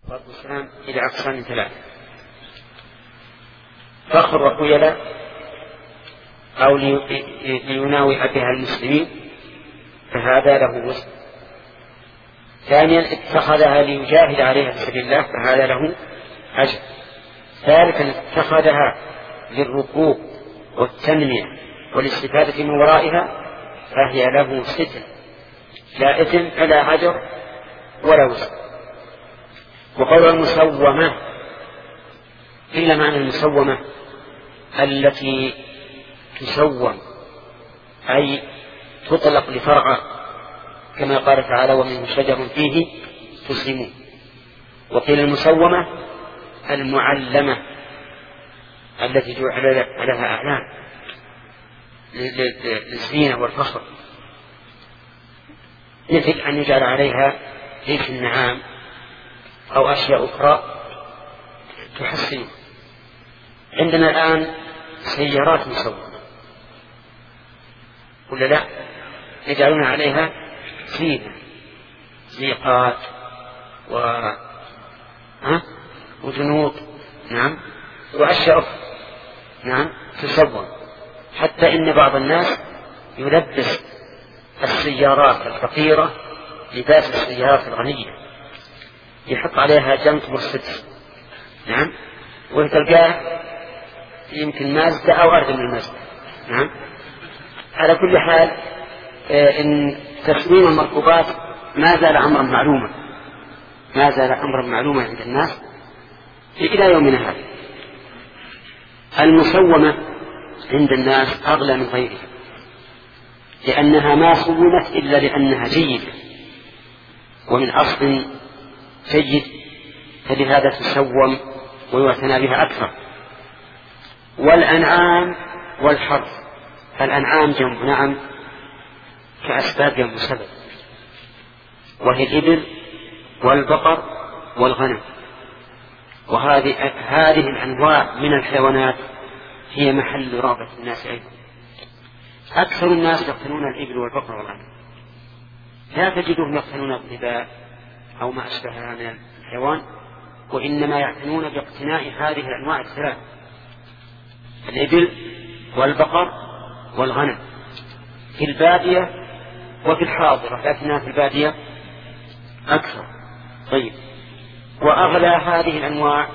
ضرب السلام إلى أقسام ثلاثة: فخر وخيلاء أو ليناوئ بها المسلمين فهذا له وزن. ثانيا اتخذها ليجاهد عليها في سبيل الله فهذا له أجر. ثالثا اتخذها للركوب والتنمية والاستفادة من ورائها فهي له ستر لا إثم ولا أجر ولا وزن. وقول المسومة إلا معنى المسومة التي تسوم أي تطلق لفرع كما قال تعالى: ومن شجر فيه تسلمون. وقيل المسومة المعلمة التي جعل لها أعلام للزينة والفخر، مثل أن يجعل عليها ريش النعام أو أشياء أخرى تحسن. عندنا الآن سيارات مسومة ولا لا؟ يجعلون عليها زينة، زيقات وجنود، نعم، وأشياء أخرى، نعم، تسوم. حتى إن بعض الناس يلبس السيارات الفقيرة لباس السيارات الغنية، يحط عليها جنط مرسيدس، نعم، وتلقاه يمكن مازدا أو أردن من المازدا، نعم. على كل حال إن تسويم المركوبات ما زال أمرا معلوما، ما زال أمرا معلوما عند الناس إلى يومنا هذا. المسومة عند الناس أغلى من غيرها، لأنها ما صومت إلا لأنها جيدة ومن أصل جيد، فلهذا تسوم ويعتنى بها أكثر. والأنعام والحرث، الأنعام جمع نعم كأسباب جمع سبب، وهي الإبل والبقر والغنم. وهذه الأنواع من الحيوانات هي محل رغبة الناس أيضا. أكثر الناس يقتنون الإبل والبقر والغنم، لا تجدهم يقتنون الظباء أو ما أشبهها من الحيوان، وإنما يعتنون باقتناء هذه الأنواع الثلاث: الإبل والبقر والغنم، في البادية وفي الحاضرة، لكنها في البادية أكثر. طيب، وأغلى هذه الأنواع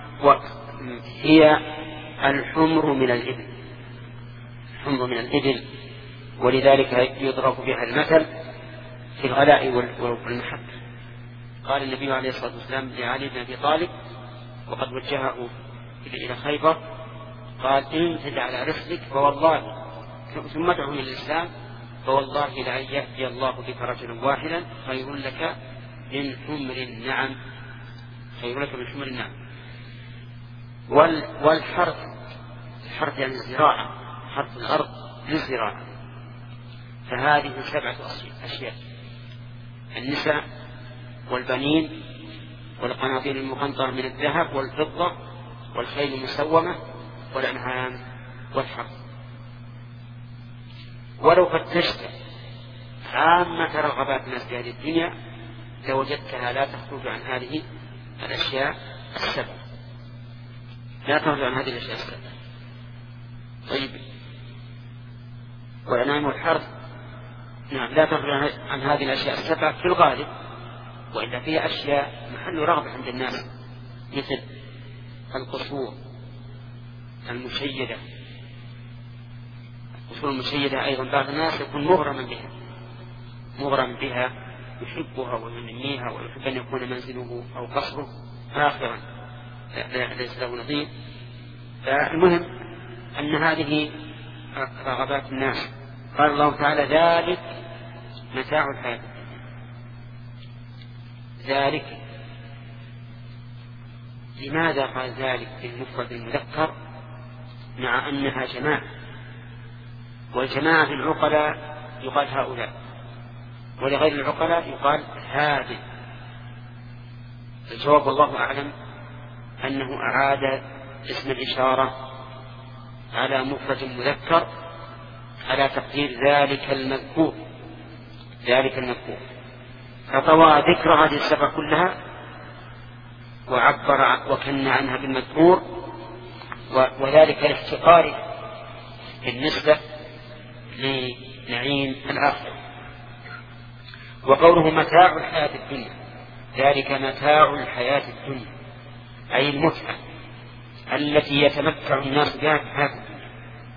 هي الحمر من الإبل، الحمر من الإبل، ولذلك يضرب بها المثل في الغلاء والمحبة. قال النبي عليه الصلاة والسلام لعلي بن أبي طالب وقد وجهه إلى خيبر، قال: انزل على رسلك فوالله، ثم ادعو إلى الإسلام، فوالله لأن يهدي الله بك رجلا واحدا خير لك من حمر النعم، خير لك من حمر النعم. والحرث، الحرث يعني الزراعة، حرث الأرض للزراعة، فهذه 7 أشياء: النساء والبنين والقناطير المقنطرة من الذهب والفضة والخيل المسومة والأنعام والحرث. ولو فتشت عامة رغبات الناس في هذه الدنيا لوجدتها لا تخرج عن هذه الأشياء 7، لا تخرج عن هذه الأشياء 7. طيب، والأنعام والحرث نعم لا تخرج عن هذه الأشياء 7 في الغالب، وإلا فيها أشياء محل رغبة عند الناس، مثل القصور المشيدة. القصور المشيدة أيضا بعض الناس يكون مغرم بها، يحبها وينميها ويحب أن يكون منزله أو قصره آخرا ليس له نظير. فالمهم أن هذه رغبات الناس. قال الله تعالى: ذلك متاع الحياة. ذلك، لماذا قال ذلك بالمفرد المذكر مع أنها جماعة؟ والجماعة للعقلاء يقال هؤلاء، ولغير العقلاء يقال هذه. الجواب والله أعلم أنه أعاد اسم الإشارة على مفرد مذكر على تقدير ذلك المذكور، ذلك المذكور، فطوى ذكر هذه 7 كلها وعبر وكن عنها بالمذكور، وذلك لاحتقاره بالنسبة لنعيم الآخرة. وقوله متاع الحياة الدنيا، ذلك متاع الحياة الدنيا أي المتعة التي يتمتع الناس بها في الحياة الدنيا،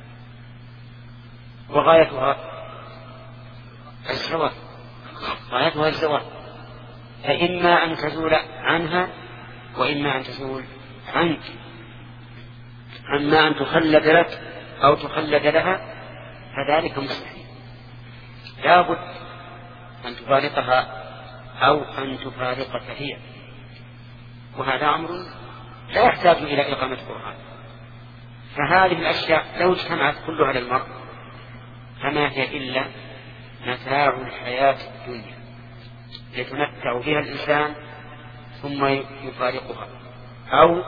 وغايتها الزوال، غايتها الزوال، فإما أن تزول عنها وإما أن تزول عنك. أما أن تخلد لك أو تخلد لها فذلك مستحيل، لا بد أن تفارقها أو أن تفارقك هي، وهذا أمر لا يحتاج إلى إقامة قرآن. فهذه الأشياء لو اجتمعت كلها للمرء فما هي إلا متاع الحياة الدنيا يتمتع بها الإنسان ثم يفارقها أو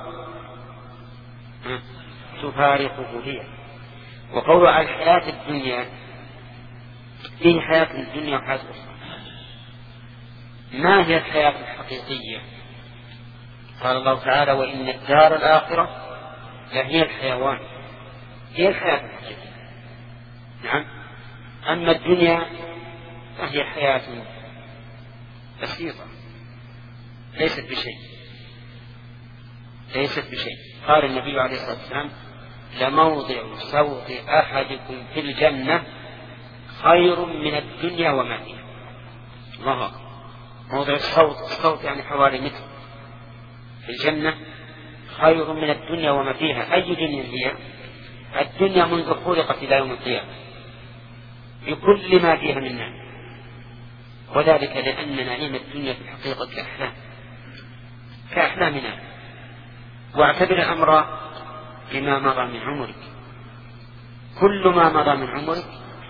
تفارقه هي. وقول على الحياة الدنيا فيه حياة الدنيا وحياة أخرى. ما هي الحياة الحقيقية؟ قال الله تعالى وإن الدار الآخرة لهي الحيوان، هي الحياة الحقيقية. نعم. أما الدنيا فهي حياة بسيطة ليست بشيء. قال النبي عليه الصلاة والسلام لموضع صوت أحدكم في الجنة خير من الدنيا وما فيها. الله أكبر. موضع الصوت يعني حوالي متر في الجنة خير من الدنيا وما فيها. أي دنيا هي؟ الدنيا منذ خلقت إلى يوم القيامة بكل ما فيها من نعم، وذلك لأن نعيم الدنيا في الحقيقة كأحلامنا. واعتبر الأمر بما مضى من عمرك، كل ما مضى من عمرك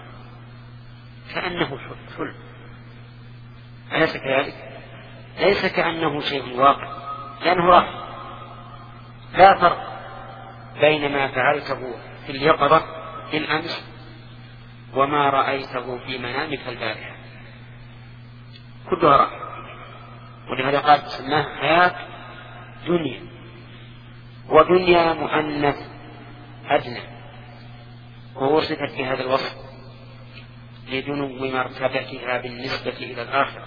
كأنه حلم، أليس كذلك؟ ليس كأنه شيء واقع، لأنه راح. لا فرق بين ما فعلته في اليقظة في الأمس وما رأيته في منامك البارحة، كلها راح. ولهذا قال سماها حياة دنيا، ودنيا مؤنث أدنى، ووصفت بهذا الوصف لدنو مرتبتها بالنسبة إلى الآخرة،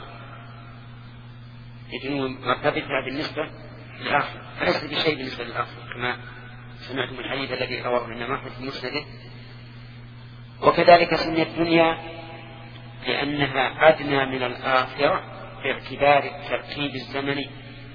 لدنو مرتبتها بالنسبة للآخرة، فليس بشيء بالنسبة للآخرة كما سمعتم الحديث الذي رواه الإمام أحمد في مسنده. وكذلك سميت الدنيا لأنها أدنى من الآخرة باعتبار الترتيب الزمني،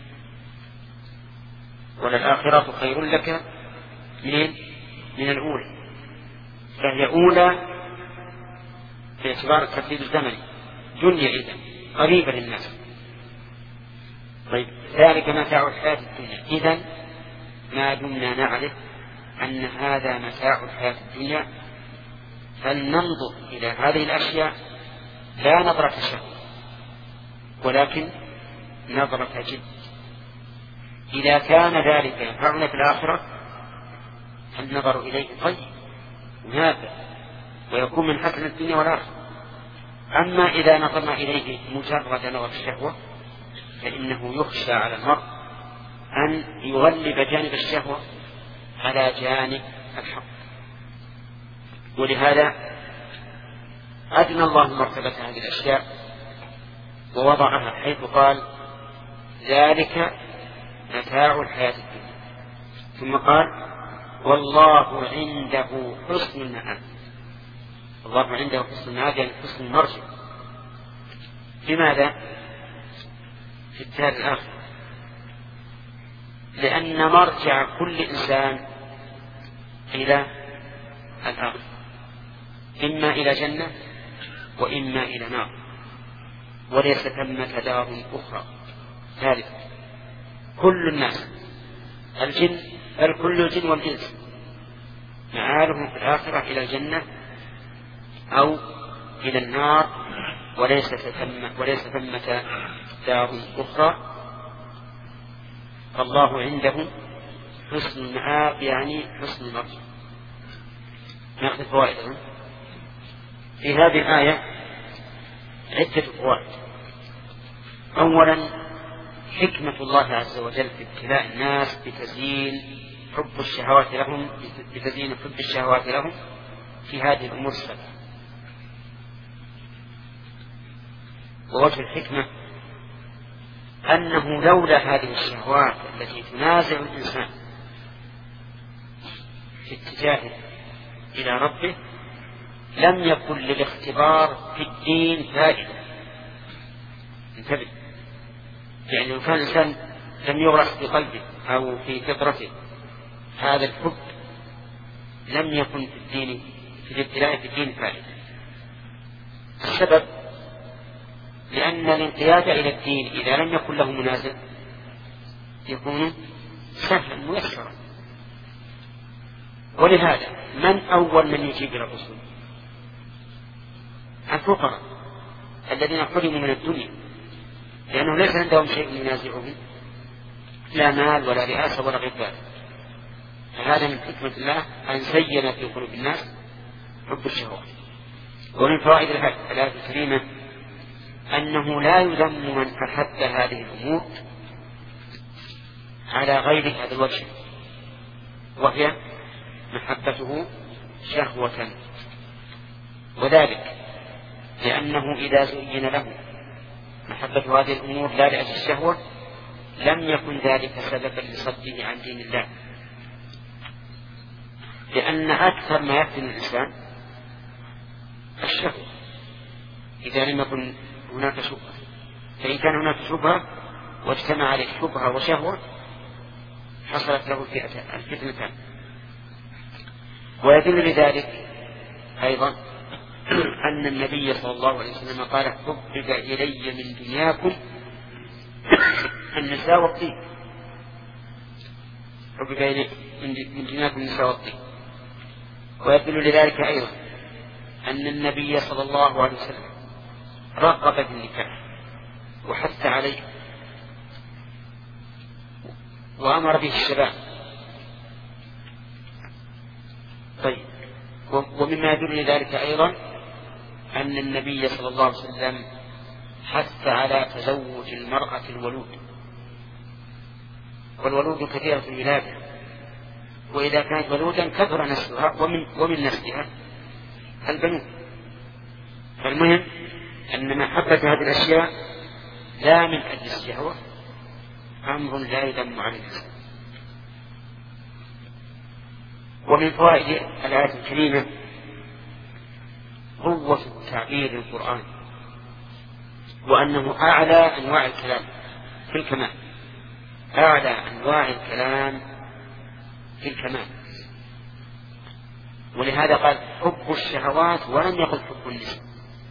وللآخرة خير لك من الأولى، فهي أولى باعتبار الترتيب الزمني، دنيا إذن قريبة للناس. طيب ذلك متاع الحياة الدنيا. إذن ما دمنا نعرف أن هذا متاع الحياة الدنيا فلننظر إلى هذه الأشياء لا نظرة شهوة ولكن نظرة جد. إذا كان ذلك ينفعنا في الآخرة فالنظر إليه طيب ونافع ويكون من حسن الدنيا والآخرة. أما إذا نظرنا إليه مجرد نظر الشهوة فإنه يخشى على المرء أن يغلب جانب الشهوة على جانب الحق. ولهذا أدنى الله مرتبة هذه الأشياء ووضعها حيث قال ذلك متاع الحياة الدنيا، ثم قال والله عنده حسن المآب. الله عنده حسن المآب يعني حسن المرجع. لماذا؟ في الدار الآخرة، لأن مرجع كل إنسان إلى الآخرة، إما إلى جنة وإما إلى نار، وليس ثمة دار أخرى ثالثة. كل الناس الجن بل كل الجن والإنس معالهم في الآخرة إلى الجنة أو إلى النار، وليس ثمة دار أخرى. فالله عنده حسن المآب يعني حسن المرجع. نأخذ فوائد في هذه الآية عدة فوائد. أولا حكمة الله عز وجل في ابتلاء الناس بتزيين حب الشهوات لهم في هذه الأمور السبع. ووجه الحكمة أنه لولا هذه الشهوات التي تنازع الإنسان في اتجاهه إلى ربه لم يكن للاختبار في الدين فائدة. انتبه، يعني لو كان الإنسان لم يغرس في قلبه أو في فطرته هذا الحب لم يكن في الدين، في الابتلاء في الدين فائدة. السبب لأن الانقياد إلى الدين إذا لم يكن له منازع يكون سهلا ميسرا. ولهذا من أول من يجيب إلى الرسول؟ الفقراء الذين حرموا من الدنيا، لأنه ليس عندهم شيء ينازعهم، لا مال ولا رئاسة ولا غير ذلك. فهذا من حكمة الله أن زين في قلوب الناس حب الشهوات. ومن فوائد الآية الكريمة أنه لا يذم من أحب هذه الأمور على غير هذا الوجه، وهي محبته شهوة، وذلك لأنه إذا زين له محبة هذه الأمور لا لأجل الشهوة لم يكن ذلك سببا لصده عن دين الله، لأن أكثر ما يفتن الإنسان الشهوة إذا لم يكن هناك شبهة. فإن كان هناك شبهة واجتمع عليه شبهة وشهوة حصلت له الفتنتان. ويدل لذلك أيضا أن النبي صلى الله عليه وسلم قال حبب إلي من دنياكم النساء والطيب. حبب إلي من دنياكم النساء والطيب. ويدل لذلك أيضا أن النبي صلى الله عليه وسلم رغب في النكاح وحث عليه وأمر به الشباب. طيب، ومما يدل لذلك أيضا أن النبي صلى الله عليه وسلم حث على تزوج المرأة الولود، والولود كثيرة الولادة، وإذا كانت ولودا كثر نسلها ومن نسلها البنون. فالمهم أن محبة هذه الأشياء لا من أجل الشهوة أمر لا يذم على الإنسان. ومن فوائد الآية الكريمة قوة تعبير القرآن، وأنه أعلى أنواع الكلام في الكمال، أعلى أنواع الكلام في الكمال. ولهذا قال حب الشهوات ولم يقل حب النساء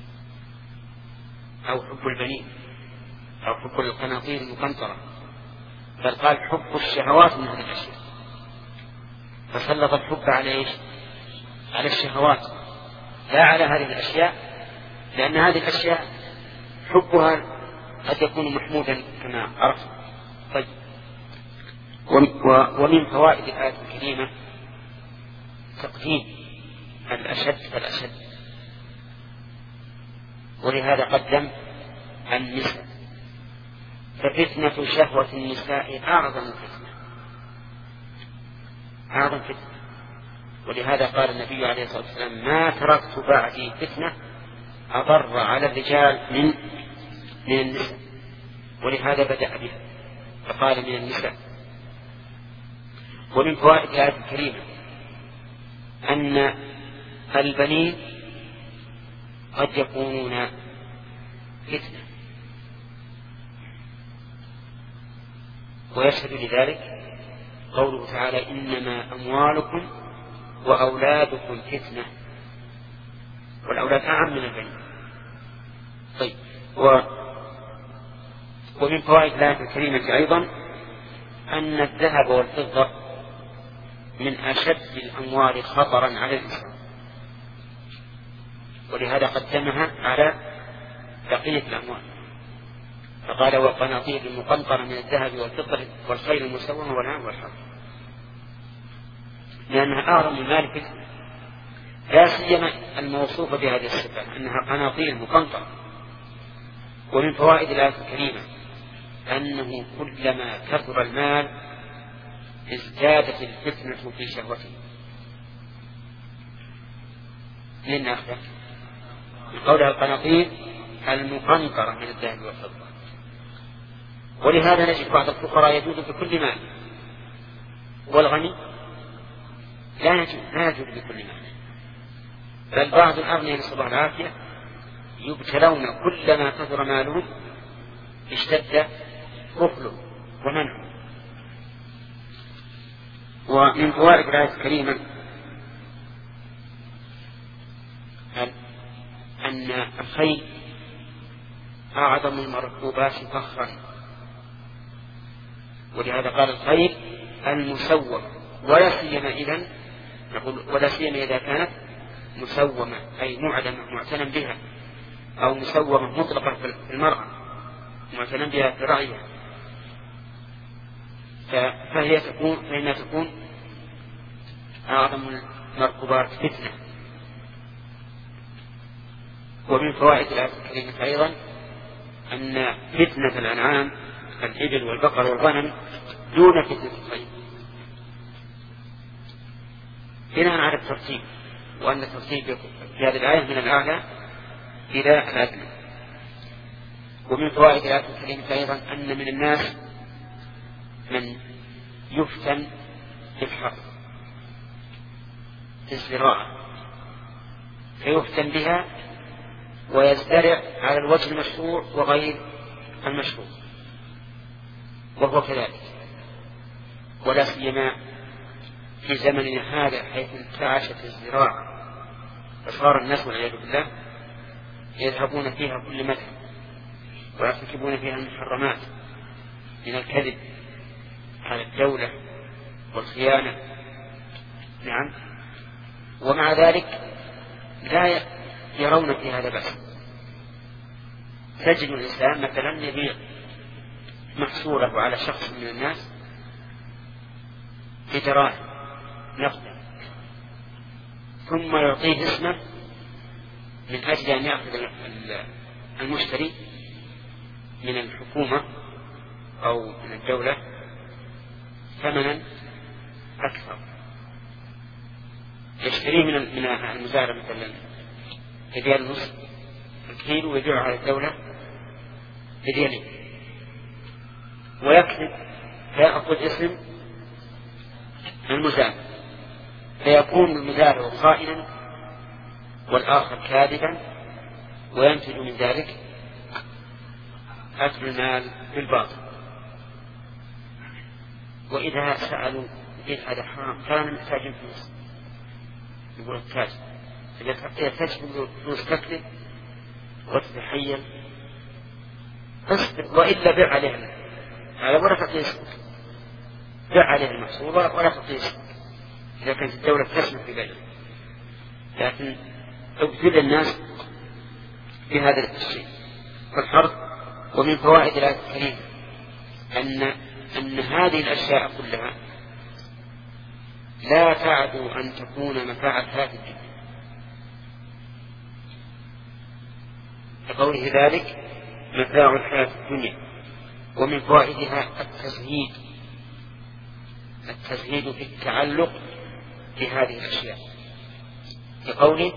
أو حب البنين أو حب القناطير المقنطرة، بل قال حب الشهوات من هذه الأشياء، فسلط الحب على إيش؟ على الشهوات لا على هذه الأشياء، لأن هذه الأشياء حبها قد يكون محمودا كما عرفت. طيب، ومن فوائد الآية الكريمة تقديم الأشد فالأشد، ولهذا قدم النساء، ففتنة شهوة النساء أعظم فتنة. ولهذا قال النبي عليه الصلاة والسلام ما تركت بعدي فتنة أضر على الرجال من النساء، ولهذا بدأ بها فقال من النساء. ومن فوائد الآية الكريمة أن البنين قد يكونون فتنة، ويشهد لذلك قوله تعالى إنما أموالكم وأولادكم فتنة، والأولاد أعم من البنين. طيب، ومن فوائد الآية الكريمة أيضا أن الذهب والفضة من أشد الأموال خطرا على الإنسان، ولهذا قدمها على بقية الأموال، فقال والقناطير المقنطرة من الذهب والفضة والخيل المسومة والعنب والحرث، لأنها أعظم المال فتنة، لا سيما الموصوفة بهذه الصفة أنها قناطير مقنطرة. ومن فوائد الآية الكريمة أنه كلما كثر المال ازدادت الفتنة في شهوته. من ناخذه من قولها القناطير المقنطرة من الذهب والفضة. ولهذا نجد بعض الفقراء يجود بكل مال، والغني لا يجود بكل مال، بل بعض الأغنياء نسأل الله العافية يبتلون كلما كثر ماله اشتد بخله ومنعه. ومن فوائد الآية الكريمة أن الخيل أعظم المركوبات فخرا، ولهذا قال الخيل المسومة، ولا سيما إذا كانت مسومة أي معتنى بها، أو مسومة مطلقة في المرأة معتنى بها في رأيها، فإنها تكون أعظم المركوبات فتنة. ومن فوائد الآية الكريمة أيضا أن فتنة الأنعام الإبل والبقر والغنم دون فتنة الخيل، بناء على الترتيب، وأن الترتيب في هذه الآية من الأعلى إلى الأدنى. ومن فوائد الآية الكريمة أيضا أن من الناس من يفتن في الحرث في الزراعة فيفتن بها ويزدرع على الوجه المشروع وغير المشروع، وهو كذلك، ولا سيما في زمننا هذا حيث انتعشت الزراعة فصار الناس والعياذ بالله يذهبون فيها كل مذهب ويرتكبون فيها المحرمات من الكذب على الدولة والخيانة. نعم، ومع ذلك لا يرون في هذا بأس. تجد الإنسان مثلا يبيع محصوله على شخص من الناس بدراهم نقدا، ثم يعطيه اسمه من أجل أن يأخذ المشتري من الحكومة أو من الدولة ثمنا أكثر، يشتريه من المزارع مثلا بريال ونصف الكيلو ويبيعه على الدولة بريالين، ويكذب فيأخذ اسم المزارع، فيكون المزارع خائنا والآخر كاذبا، وينتج من ذلك أكل المال بالباطل. وإذا سألوا كيف هذا حرام كان محتاجين فلوس، يقول التاجر إذا تجد فلوس تكذب وتتحيل اصبر، وإلا بيع عليها على ولا تعطيه اسمك، بيع عليها المحصولة ولا تعطيه اسمك إذا كانت الدولة تسمح ببيعه، لكن ابتل الناس بهذا الشيء فالحرب. ومن فوائد الآية الكريمة أن هذه الأشياء كلها لا تعدو أن تكون متاع الحياة الدنيا، كقوله ذلك متاع الحياة الدنيا. ومن فوائدها التزهيد في التعلق بهذه الأشياء، كقوله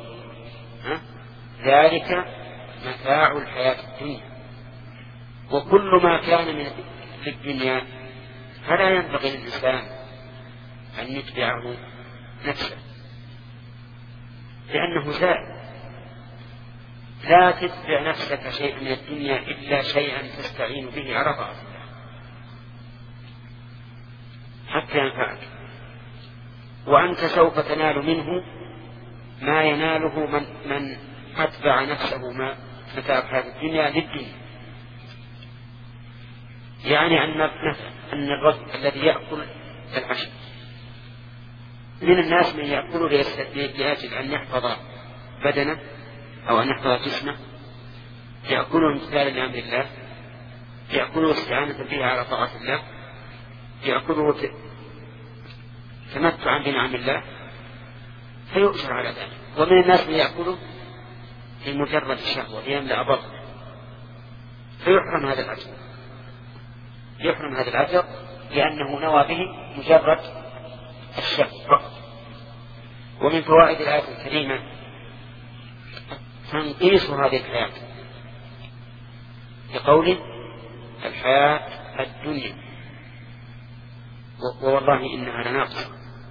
ذلك متاع الحياة الدنيا. وكل ما كان في الدنيا فلا ينبغي للإنسان أن يتبعه نفسه، لأنه زائد. لا تتبع نفسك شيئا من الدنيا إلا شيئا تستعين به على طاعة الله حتى ينفعك، وأنت سوف تنال منه ما يناله من أتبع نفسه متاع هذه الدنيا للدنيا. يعني أن الرجل الذي يأكل العشب من الناس من يأكل لأجل أن يحفظ بدنه أو أن يحفظ جسمه، يأكله امتثالا لأمر الله، يأكله استعانة به على طاعة الله، يأكله تمتعا بنعم الله، فيؤجر على ذلك. ومن الناس من يأكله لمجرد الشهوة ليملأ بطنه، فيحرم هذا الأجر. يحرم هذا العتق لأنه نوى به مجرد الشك فقط. ومن فوائد الآية الكريمة تنقيص هذه الحياة بقوله الحياة الدنيا، والله إنها لناقصة.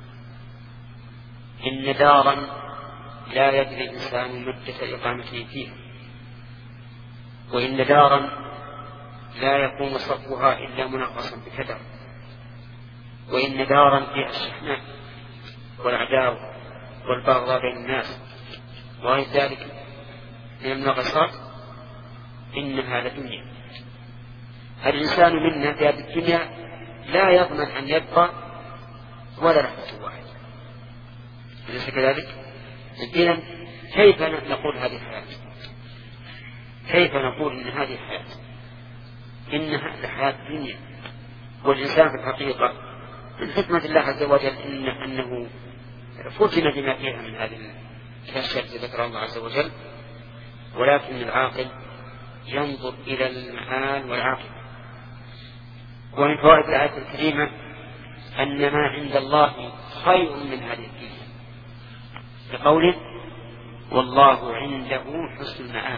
إن دارا لا يدري الإنسان مدة إقامته فيها، وإن دارا لا يقوم صفها إلا منقصا بكدر، وإن دارا فيها الشحناء والعداوة والبغضاء بين الناس وغير ذلك من النقصات إنها لدنيا. الإنسان منا في هذه الدنيا لا يضمن أن يبقى ولا لحظة واحدة، أليس كذلك؟ إذن كيف نقول هذه الحياة؟ كيف نقول إن هذه الحياة إنها لحياة الدنيا؟ والإنسان في الحقيقة من حكمة الله عز وجل أنه فتن بما فيها من هذه الأشياء التي ذكرها الله عز وجل، ولكن العاقل ينظر إلى المآل والعاقبة. ومن فوائد الآية الكريمة أن ما عند الله خير من هذه الدنيا بقوله والله عنده حسن المآب.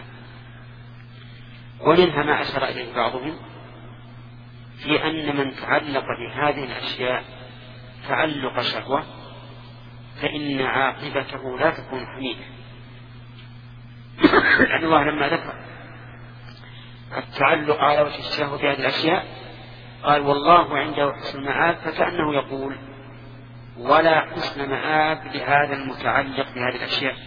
ومنها ما أشار إليه بعضهم في أن من تعلق بهذه الأشياء تعلق شهوة فإن عاقبته لا تكون حميدة، لأن الله لما ذكر التعلق على وجه الشهوة بهذه الأشياء قال والله عنده حسن المآب، فكأنه يقول ولا حسن مآب لهذا المتعلق بهذه الأشياء،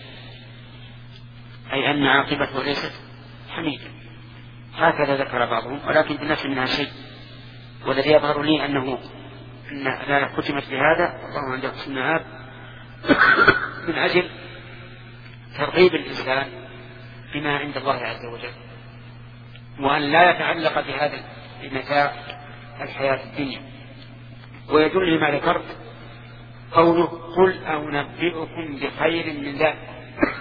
أي أن عاقبته ليست حميدة. هكذا ذكر بعضهم، ولكن بالنفس منها شيء، والذي يظهر لي أنه لا ختمت بهذا والله عنده حسن مآب من أجل ترغيب الإنسان بما عند الله عز وجل، وأن لا يتعلق بهذا بمتاع الحياة الدنيا. ويدل لما ذكرت قوله قل أنبئكم بخير من ذلك.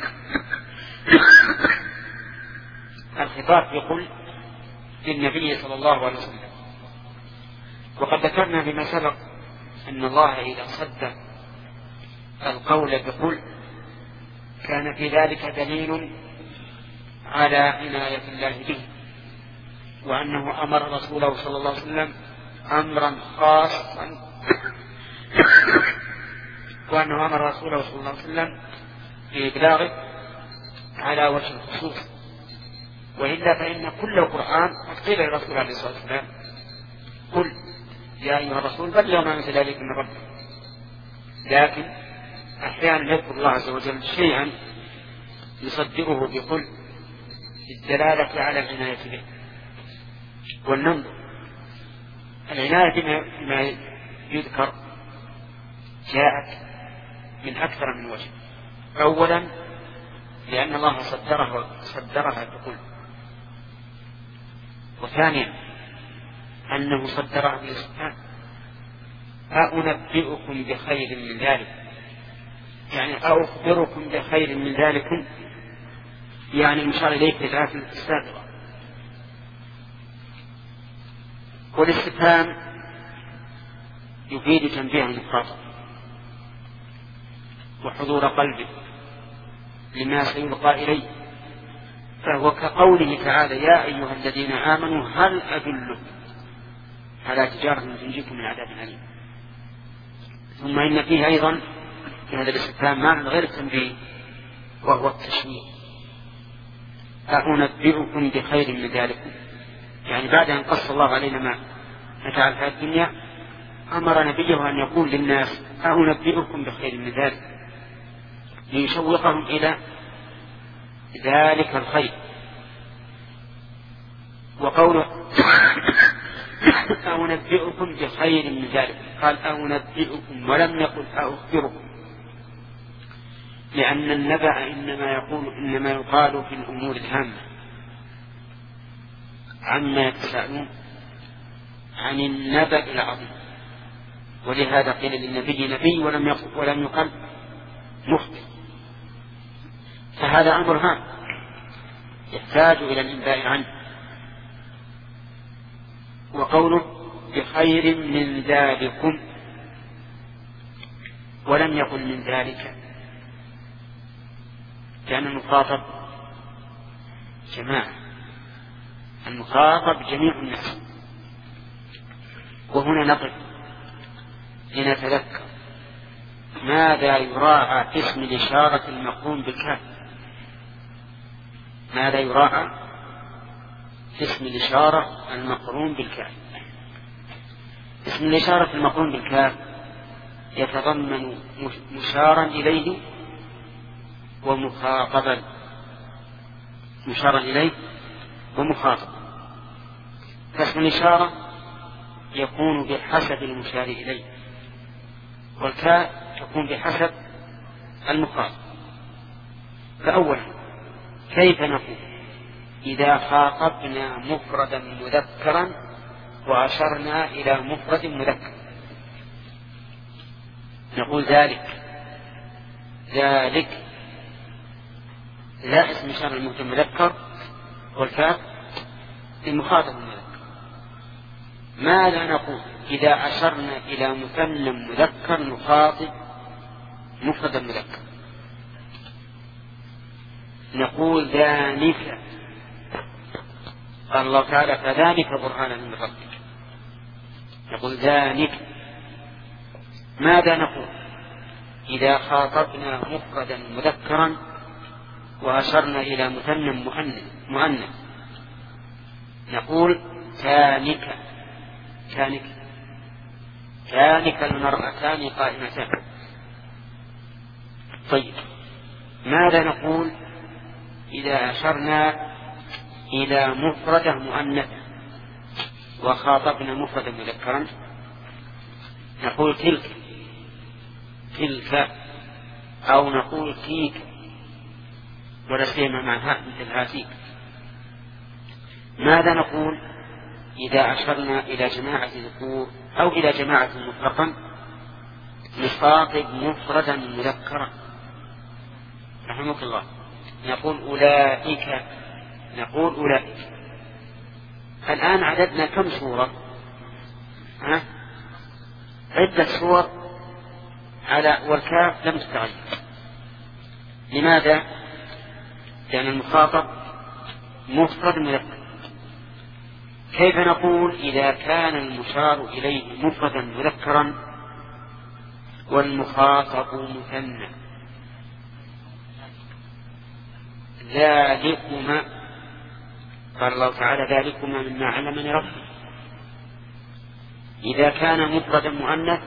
الخطاب يقول للنبي صلى الله عليه وسلم. وقد ذكرنا فيما سبق أن الله إذا صدق القول بقل كان في ذلك دليل على عناية الله به، وأنه أمر رسوله صلى الله عليه وسلم أمرا خاصا وأنه أمر رسوله صلى الله عليه وسلم بإبلاغه على وجه الخصوص. وإلا فإن كل القرآن قيل للرسول عليه الصلاة والسلام قل يا أيها الرسول بلغ ما أنزل إليك من ربك، لكن أحيانا يذكر الله عز وجل شيئا يصدقه بقل للدلالة على العناية به. والنظر العناية بما يذكر جاءت من أكثر من وجه. أولا لأن الله صدرها بقل، وثانيا أنه صدرها بالإسلام أنبئكم بخير من ذلك، يعني أخبركم بخير من ذلك، يعني المشار إليه في الآية السابقة. والاستفهام يفيد تنبيه المخاطب وحضور قلبه لما سيلقى إليه، فهو كقوله تعالى يا أيها الذين آمنوا هل أدلكم على تجارة تنجيكم من عذاب أليم. ثم إن فيه أيضا في هذا الاستفهام معنى غير التنبيه وهو التشويق. أنبئكم بخير من ذلك، يعني بعد أن قص الله علينا ما نفعل في الدنيا أمر نبيه أن يقول للناس أنبئكم بخير من ذلك ليشوقهم إلى ذلك الخير. وقوله أنبئكم بخير من ذلك قال أنبئكم ولم يقل أخبركم، لأن النبأ إنما يقال في الأمور الهامة عما يتساءلون عن النبأ العظيم، ولهذا قيل للنبي نبي ولم يقل مخبر، فهذا أمر هام يحتاج إلى الإنباء عنه. وقوله بخير من ذلكم، ولم يقل من ذلك، لأن المخاطب جماعة، المخاطب جميع الناس. وهنا نقف لنتذكر ماذا يراعى في اسم الإشارة المقرون بالكاف. ماذا يراعى في اسم الإشارة المقرون بالكاف؟ اسم الإشارة المقرون بالكاف يتضمن مشارا إليه ومخاطبا، مشارا إليه ومخاطب. فاسم الإشارة يكون بحسب المشار إليه، والكاف تكون بحسب المخاطب. فأولا كيف نقول إذا خاطبنا مفردا مذكرا وأشرنا إلى مفرد مذكر؟ نقول ذلك لا اسم إشارة المفرد المذكر، والكاف المخاطب المذكر. ماذا نقول إذا أشرنا إلى مثنى مذكر نخاطب مفردا مذكر؟ نقول ذلك، قال الله تعالى فذلك برهان من ربك. نقول ذلك. ماذا نقول إذا خاطبنا مفردا مذكرا وأشرنا إلى مثنى مؤنث؟ نقول كانك المرأتان قائمتان. طيب ماذا نقول إذا أشرنا إلى مفردة مؤنثة وخاطبنا مفردا مذكرا؟ نقول تلك، أو نقول تيك، ولا سيما مع مثل هاتيك. ماذا نقول إذا أشرنا إلى جماعة ذكور أو إلى جماعة مطلقا نخاطب مفردا مذكرا؟ رحمك الله. نقول أولئك. الآن عددنا كم صورة؟ عدة صور على والكاف لم تتغير. لماذا؟ لأن المخاطب مفرد مذكر. كيف نقول إذا كان المشار إليه مفردا مذكرا والمخاطب مثنى؟ ذلكما، قال الله تعالى ذلكما مما علمني ربي. إذا كان مفردا مؤنث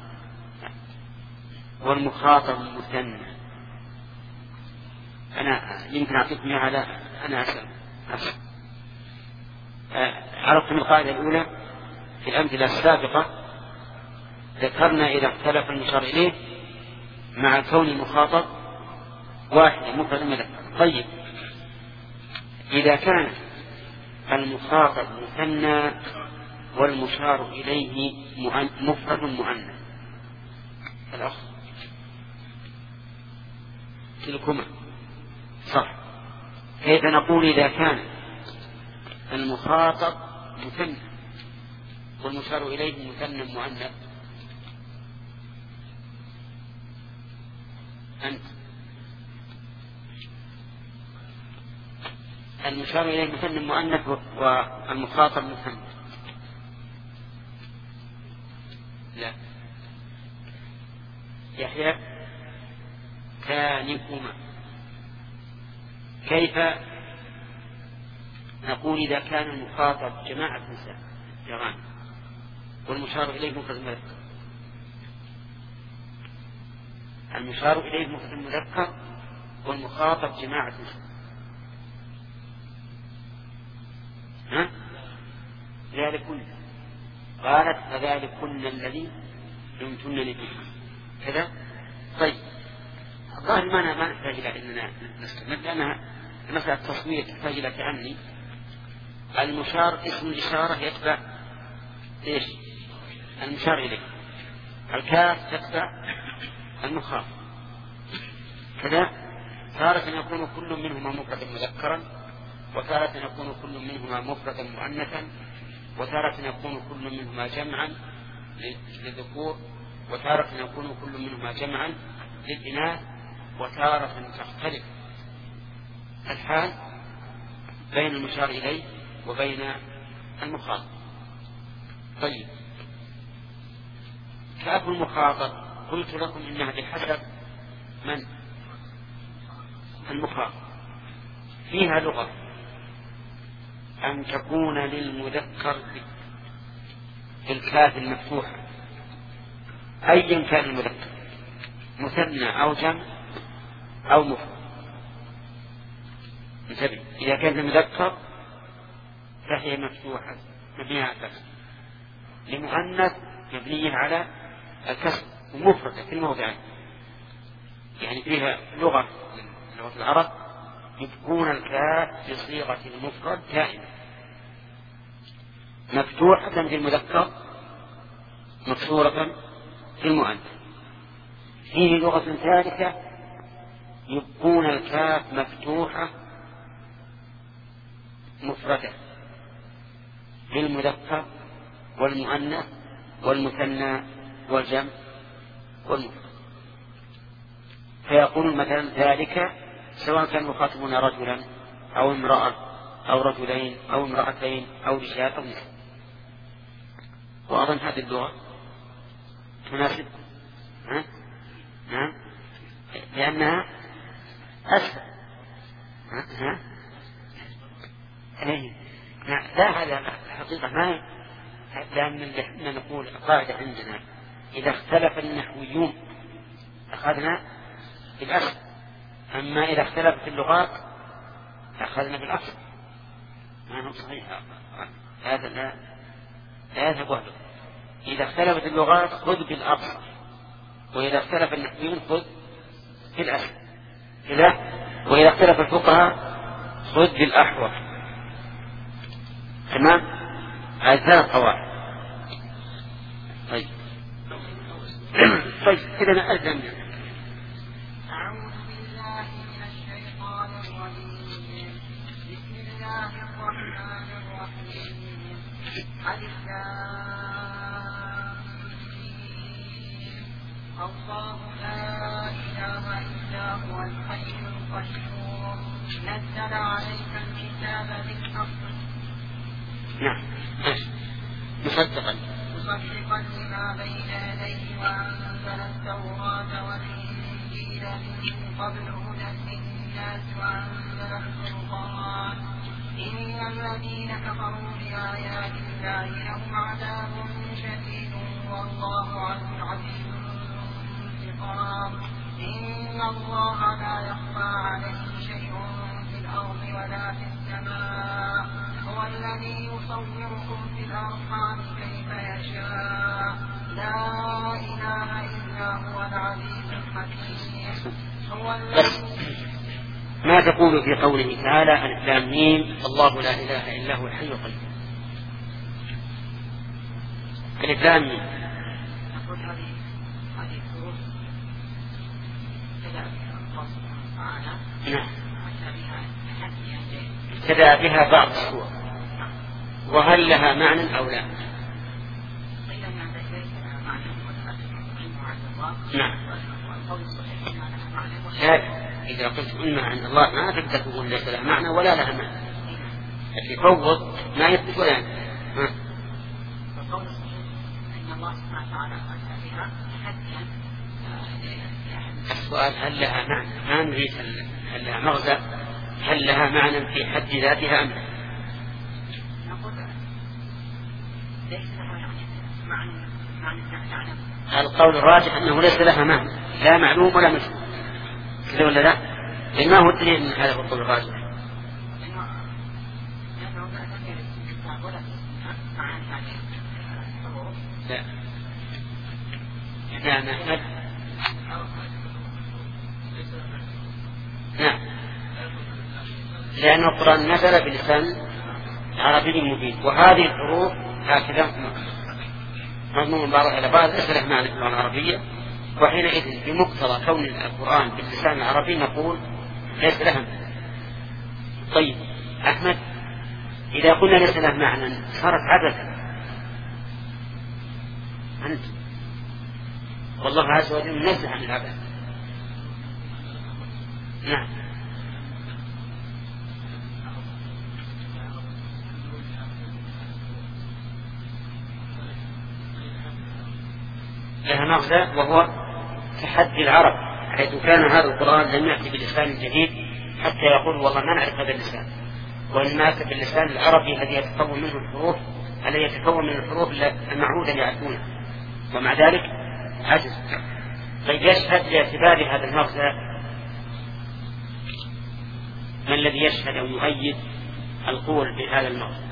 والمخاطب مثنى، أنا يمكن أعطيكم على أنا أسأل. عرفتم القاعدة الأولى في الأمثلة السابقة؟ ذكرنا إذا اختلف المشار إليه مع كون المخاطب واحد مفرد مذكر. طيب إذا كان المخاطب مثنى والمشار إليه مفرد مؤنث، الأخ تلكما صح. كيف نقول إذا كان المخاطب مثنى والمشار إليه مثنى مؤنث؟ أنت المشار إليه مثنى مؤنث والمخاطب مثنى. لا يحيى كانكما. كيف نقول إذا كان المخاطب جماعة نساء جيران والمشار إليه مفرد مذكر؟ المشار إليه مفرد مذكر والمخاطب جماعة نساء. ذلكن، قالت فذلكن الذي لمتنني به كذا. طيب الظاهر ما نحتاج إلى أننا نستمر، لأنها مثلا التصوير تحتاج إلى تأني. المشار اسم الإشارة يتبع إيش؟ المشار إليه. الكاف تتبع المخاطب كذا. تارة يكون كل منهما مفردا مذكرا، وتارة يكون كل منهما مفردا مؤنثا، وتارة يكون كل منهما جمعا للذكور، وتارة يكون كل منهما جمعا للإناث، وتارة تختلف الحال بين المشار إليه وبين المخاطب. طيب، كاف المخاطب قلت لكم إنها بحسب من؟ المخاطب. فيها لغة أن تكون للمذكر بالكاف المفتوحة أيا كان المذكر، مثنى أو جمع أو مفرد. انتبه، إذا كان المذكر فهي مفتوحة مبنية على الكسر، لمؤنث مبنية على الكسر، ومفردة في الموضعين. يعني فيها لغة العرب يبقون الكاف بصيغة المفرد دائما، مفتوحة في المذكر مكسورة في المؤنث. فيه لغة ثالثة يبقون الكاف مفتوحة مفردة للمذكر والمؤنث والمثنى والجمع والمفرد. فيقول مثلا ذلك سواء كان مخاطبون رجلا أو امرأة أو رجلين أو امرأتين أو رجال أو نساء. وأظن هذه اللغة تناسب، نعم، لأنها أسهل. لا، هذا الحقيقة ما، لأن نقول القاعدة عندنا إذا اختلف النحويون أخذنا بالأصل، أما إذا اختلفت اللغات أخذنا بالأصل. ما هو صحيح، هذا لا يذهب وحده. إذا اختلفت اللغات خذ بالأصل، وإذا اختلف النحويون خذ بالأصل، وإذا اختلف الفقهاء خذ بالأحوط. تمام، هذه ثلاث قواعد. طيب كذا نأذن. أعوذ بالله من الشيطان الرجيم. بسم الله الرحمن الرحيم. ألف لام ميم. الله لا إله إلا هو الحي القيوم. نزل عليك الكتاب بالحق. نعم، مصدقا لما بين يديه وأنزل التوراة والإنجيل من قبل هدى للناس وأنزل الفرقان. إن الذين كفروا بآيات الله لهم عذاب شديد والله عزيز انتقام. إن الله لا يخفى عليه شيء في الأرض ولا في السماء. هو الذي يصوركم في الأرحام كيف يشاء. لا إله إلا هو العزيز الحكيم. هو الذي ما تقول في قوله تعالى ألف لام ميم الله لا إله إلا هو الحي القيوم؟ ألف لام ميم نقول هذه الحروف نعم ابتدأ بها بعض السور، وهل لها معنى أو لا؟ نعم. إذا قلت إنها عند الله ما تقدر تقول ليس لها معنى ولا لها معنى. يفوض ما يثبت ولا ينفي. السؤال هل لها معنى، ما نريد هل لها مغزى، هل لها معنى في حد ذاتها أم لا؟ القول الراجح أنه ليس لها معنى، لا معلوم ولا مفهوم، كذا ولا لا؟ ما هو الدليل من هذا القول الراجح؟ لا نحن نعم، لأن القرآن نزل بلسان عربي مبين، وهذه الحروف هكذا مضمون بعضها إلى بعض ليس له معنى في اللغة العربية، وحينئذ بمقتضى كون القرآن باللسان العربي نقول ليس لها. طيب أحمد إذا قلنا ليس له معنى صارت عبثا. أنت والله عز وجل منزه عن العبث. نعم. لها مغزى وهو تحدي العرب، حيث كان هذا القرآن لم يأتي بلسان جديد حتى يقول والله ما نعرف هذا اللسان، وإنما أتى باللسان العربي الذي يتكون منه الحروف المعهودة يعرفونها، ومع ذلك عجز. طيب يشهد لاعتبار هذا المغزى ما الذي يشهد أو يؤيد القول بهذا المغزى؟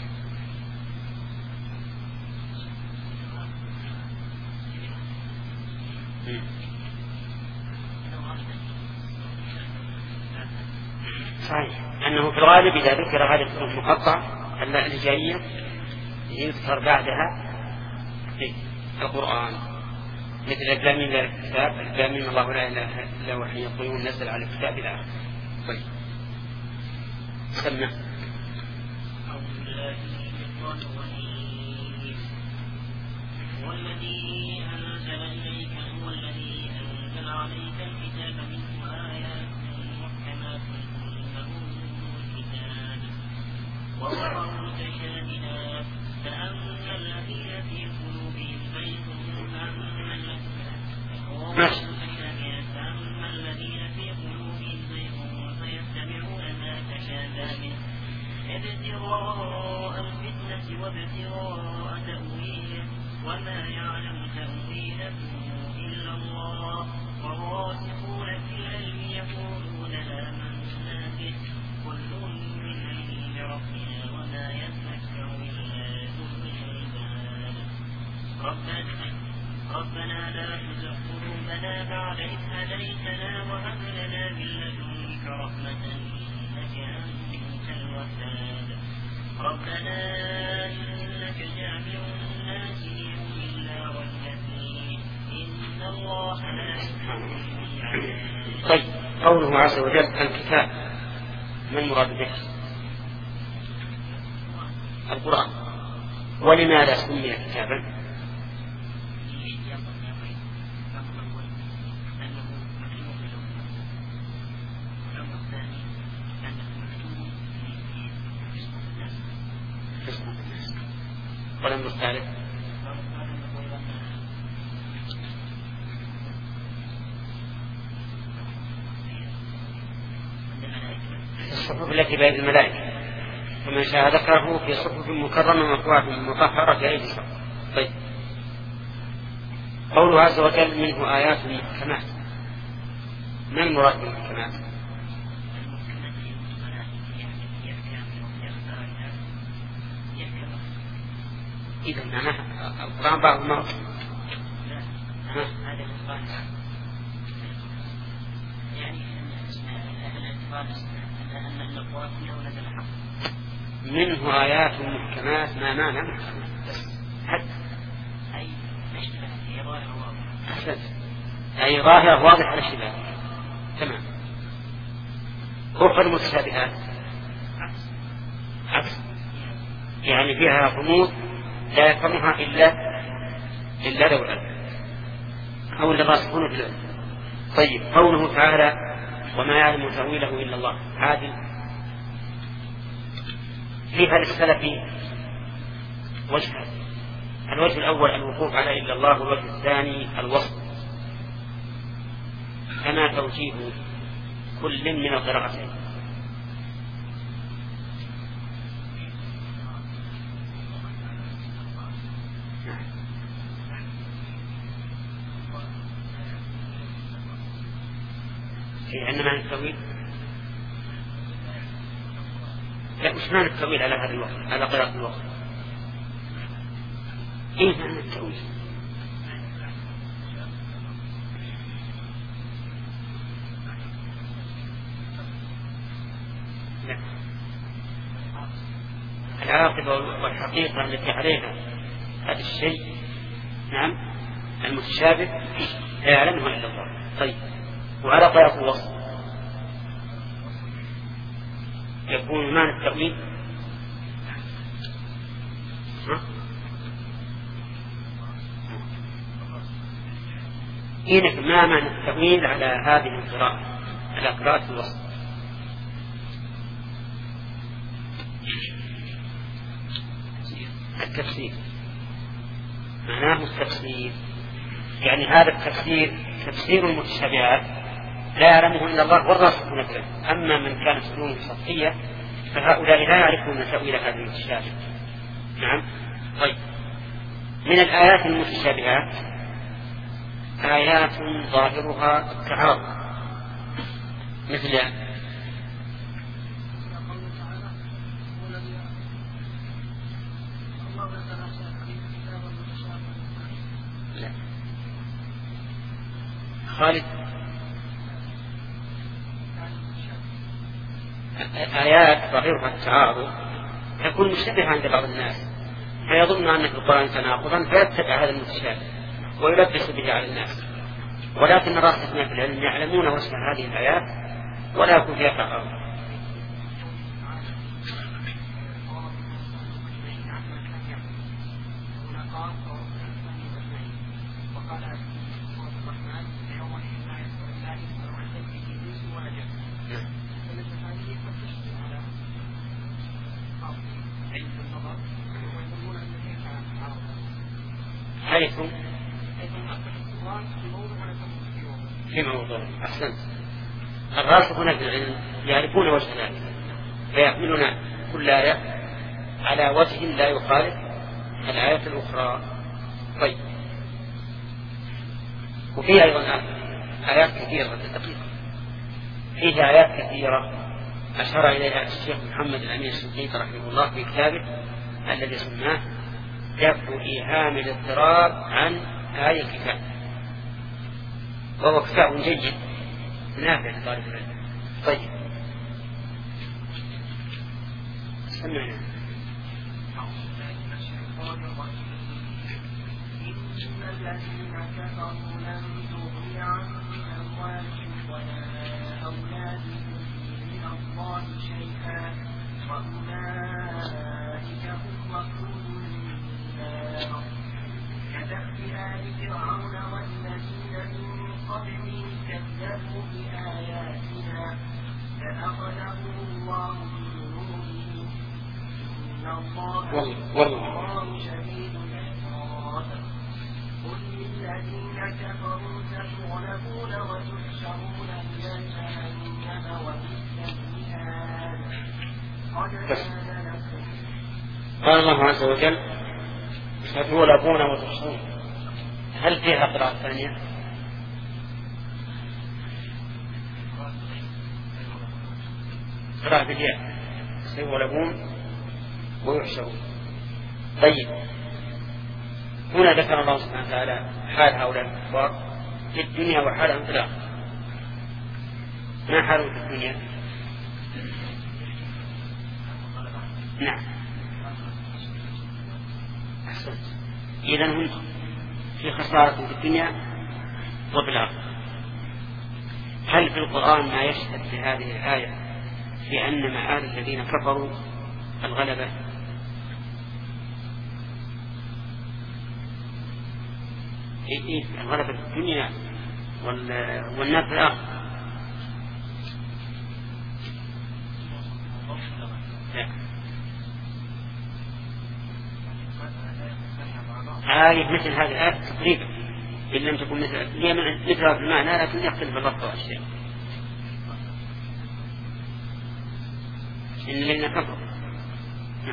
صحيح أنه في الغالب إذا ذكر هذه الحروف المقطعة الهجائية يذكر بعدها في القرآن، مثل الإسلامين ذلك الكتاب، الإسلامين الله لا إله إلا هو حي القيوم نزل على الكتاب إلى آخره. طيب سمع. والذي أنزل إليك هو الذي أنزل عليك الكتاب منه آيات محكمات هن الكتاب وأخر متشابهات فأما الذين في قلوبهم زيغ فأما الذين في قلوبهم زيغ فيتبعون ما تشابه منه ابتغاء الفتنة وابتغاء تأويله وما يعلم تأويله إلا الله والراسخون في العلم يقولون آمنا به كل من عند ربنا وما يذكر إلا أولو الألباب ربنا لا تزغ قلوبنا بعد إذ هديتنا وهب لنا من لدنك رحمة إنك أنت الوهاب ربنا إنك جامع الناس ليوم لا ريب فيه إن الله لا يحب المعتدين. طيب قوله عز وجل الكتاب ما المراد به؟ القرآن. ولماذا سمي كتابا؟ ولم الثالث الصحف التي بين الملائكة، فمن شاء ذكره في صحف مكرمة مرفوعة مطهرة في أيدي الصحف. طيب قوله عز وجل منه آيات محكمات، ما المراد بالمحكمات؟ إذا معناها القرآن بعض المرض. هذا الإخبار يعني أن القرآن كله نزل حق منه آيات محكمات ما معنى محكمات حتى أي مشتبه هي ظاهرة واضحة أي ظاهرة واضحة على الشباب. تمام. أخرى المتشابهات عكس يعني فيها غموض لا يفهمها إلا ذو العلم أو الراسخون في العلم. طيب قوله تعالى وما يعلم تأويله إلا الله، عادل فيها للسلف وجهان: الوجه الأول الوقوف على إلا الله، والوجه الثاني الوصف، كما توجيه كل من القراءتين. أن معنى التأويل لا، مش معنى التأويل على هذا الوقت على قراءة الوقت. إيه معنى التأويل؟ لا، العاقبة والحقيقة التي عليها هذا الشيء نعم المتشابه لا يعلمها إلا الله. طيب وعلى قراءة الوصف يكون معنى التأويل إنك ما معنى التأويل على هذه القراءة، على قراءة الوسط؟ التفسير معناه التفسير، يعني هذا التفسير تفسير المتشابهات لا يعلمه إلا الله والراسخون في العلم. أما من كانت علومه سطحية فهؤلاء لا يعرفون تأويل هذه المتشابه. نعم. طيب، من الآيات المتشابهات آيات ظاهرها التعارض، مثل خالد آيات ظاهرها التعارض تكون مشتبهة عند بعض الناس فيظن أن في القرآن تناقضا فيتبع هذا المتشابه ويلبس به على الناس، ولكن الراسخون في العلم يعلمون وجه هذه الآيات ولا يكون فيها تعارض. في موضوع أحسنت. الراسخون في العلم يعرفون وجه ذلك فيحملون كل آية على وجه لا يخالف الآية الأخرى. طيب، وفي أيضا آيات كثيرة دقيقة، فيه آيات كثيرة أشار إليها الشيخ محمد الأمين الشنقيطي رحمه الله في كتابه الذي سماه دفع إيهام الاضطراب عن آية الكتاب، وهو كتاب جيد نافع لطالب العلم. طيب، سمعنا. إن الذين كفروا لن تغني عنهم أموالهم ولا أولادهم من الله شيئا وأولئك هم وقود النار. كدأب آل فرعون والذين من قبلهم كذبوا بآياتنا فأخذهم الله بذنوبهم إن الله شديد العقاب. قل للذين كفروا ستغلبون وتحشرون إلى جهنم وبئس المهاد. قد كان لكم. قال الله عز وجل ستغلبون وتحشرون، هل فيها قراءة ثانية؟ قراءة بالياء، سيغلبون ويحشرون. طيب، هنا ذكر الله سبحانه وتعالى حال هؤلاء الكفار في الدنيا وحالهم في الآخرة. ما حالهم في الدنيا؟ نعم، أحسنت. إذن هم في خسارة في الدنيا وفي الآخرة. هل في القرآن ما يشهد في هذه الآية في أن مآل الذين كفروا الغلبة؟ إيه الغلبة في الدنيا والنار في الآخرة. آية مثل هذه الآية تقريبا إن لم تكن مثلها في المعنى لكن يختلف اللفظ والشيء. إن الذين كفروا. نعم.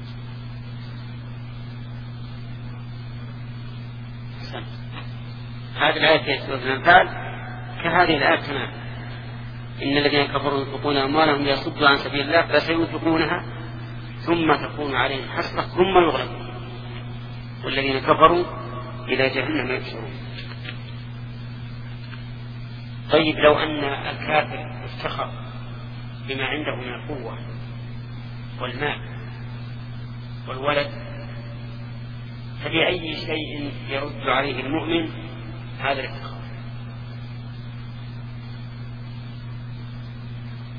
هذه الآية في سورة الأنفال كهذه الآية تمام. إن الذين كفروا ينفقون أموالهم ليصدوا عن سبيل الله فسينفقونها ثم تكون عليهم حسرة ثم يغلبون والذين كفروا إلى جهنم يحشرون. طيب، لو أن الكافر افتخر بما عنده من القوة والمال والولد فبأي شيء يرد عليه المؤمن هذا الافتخار؟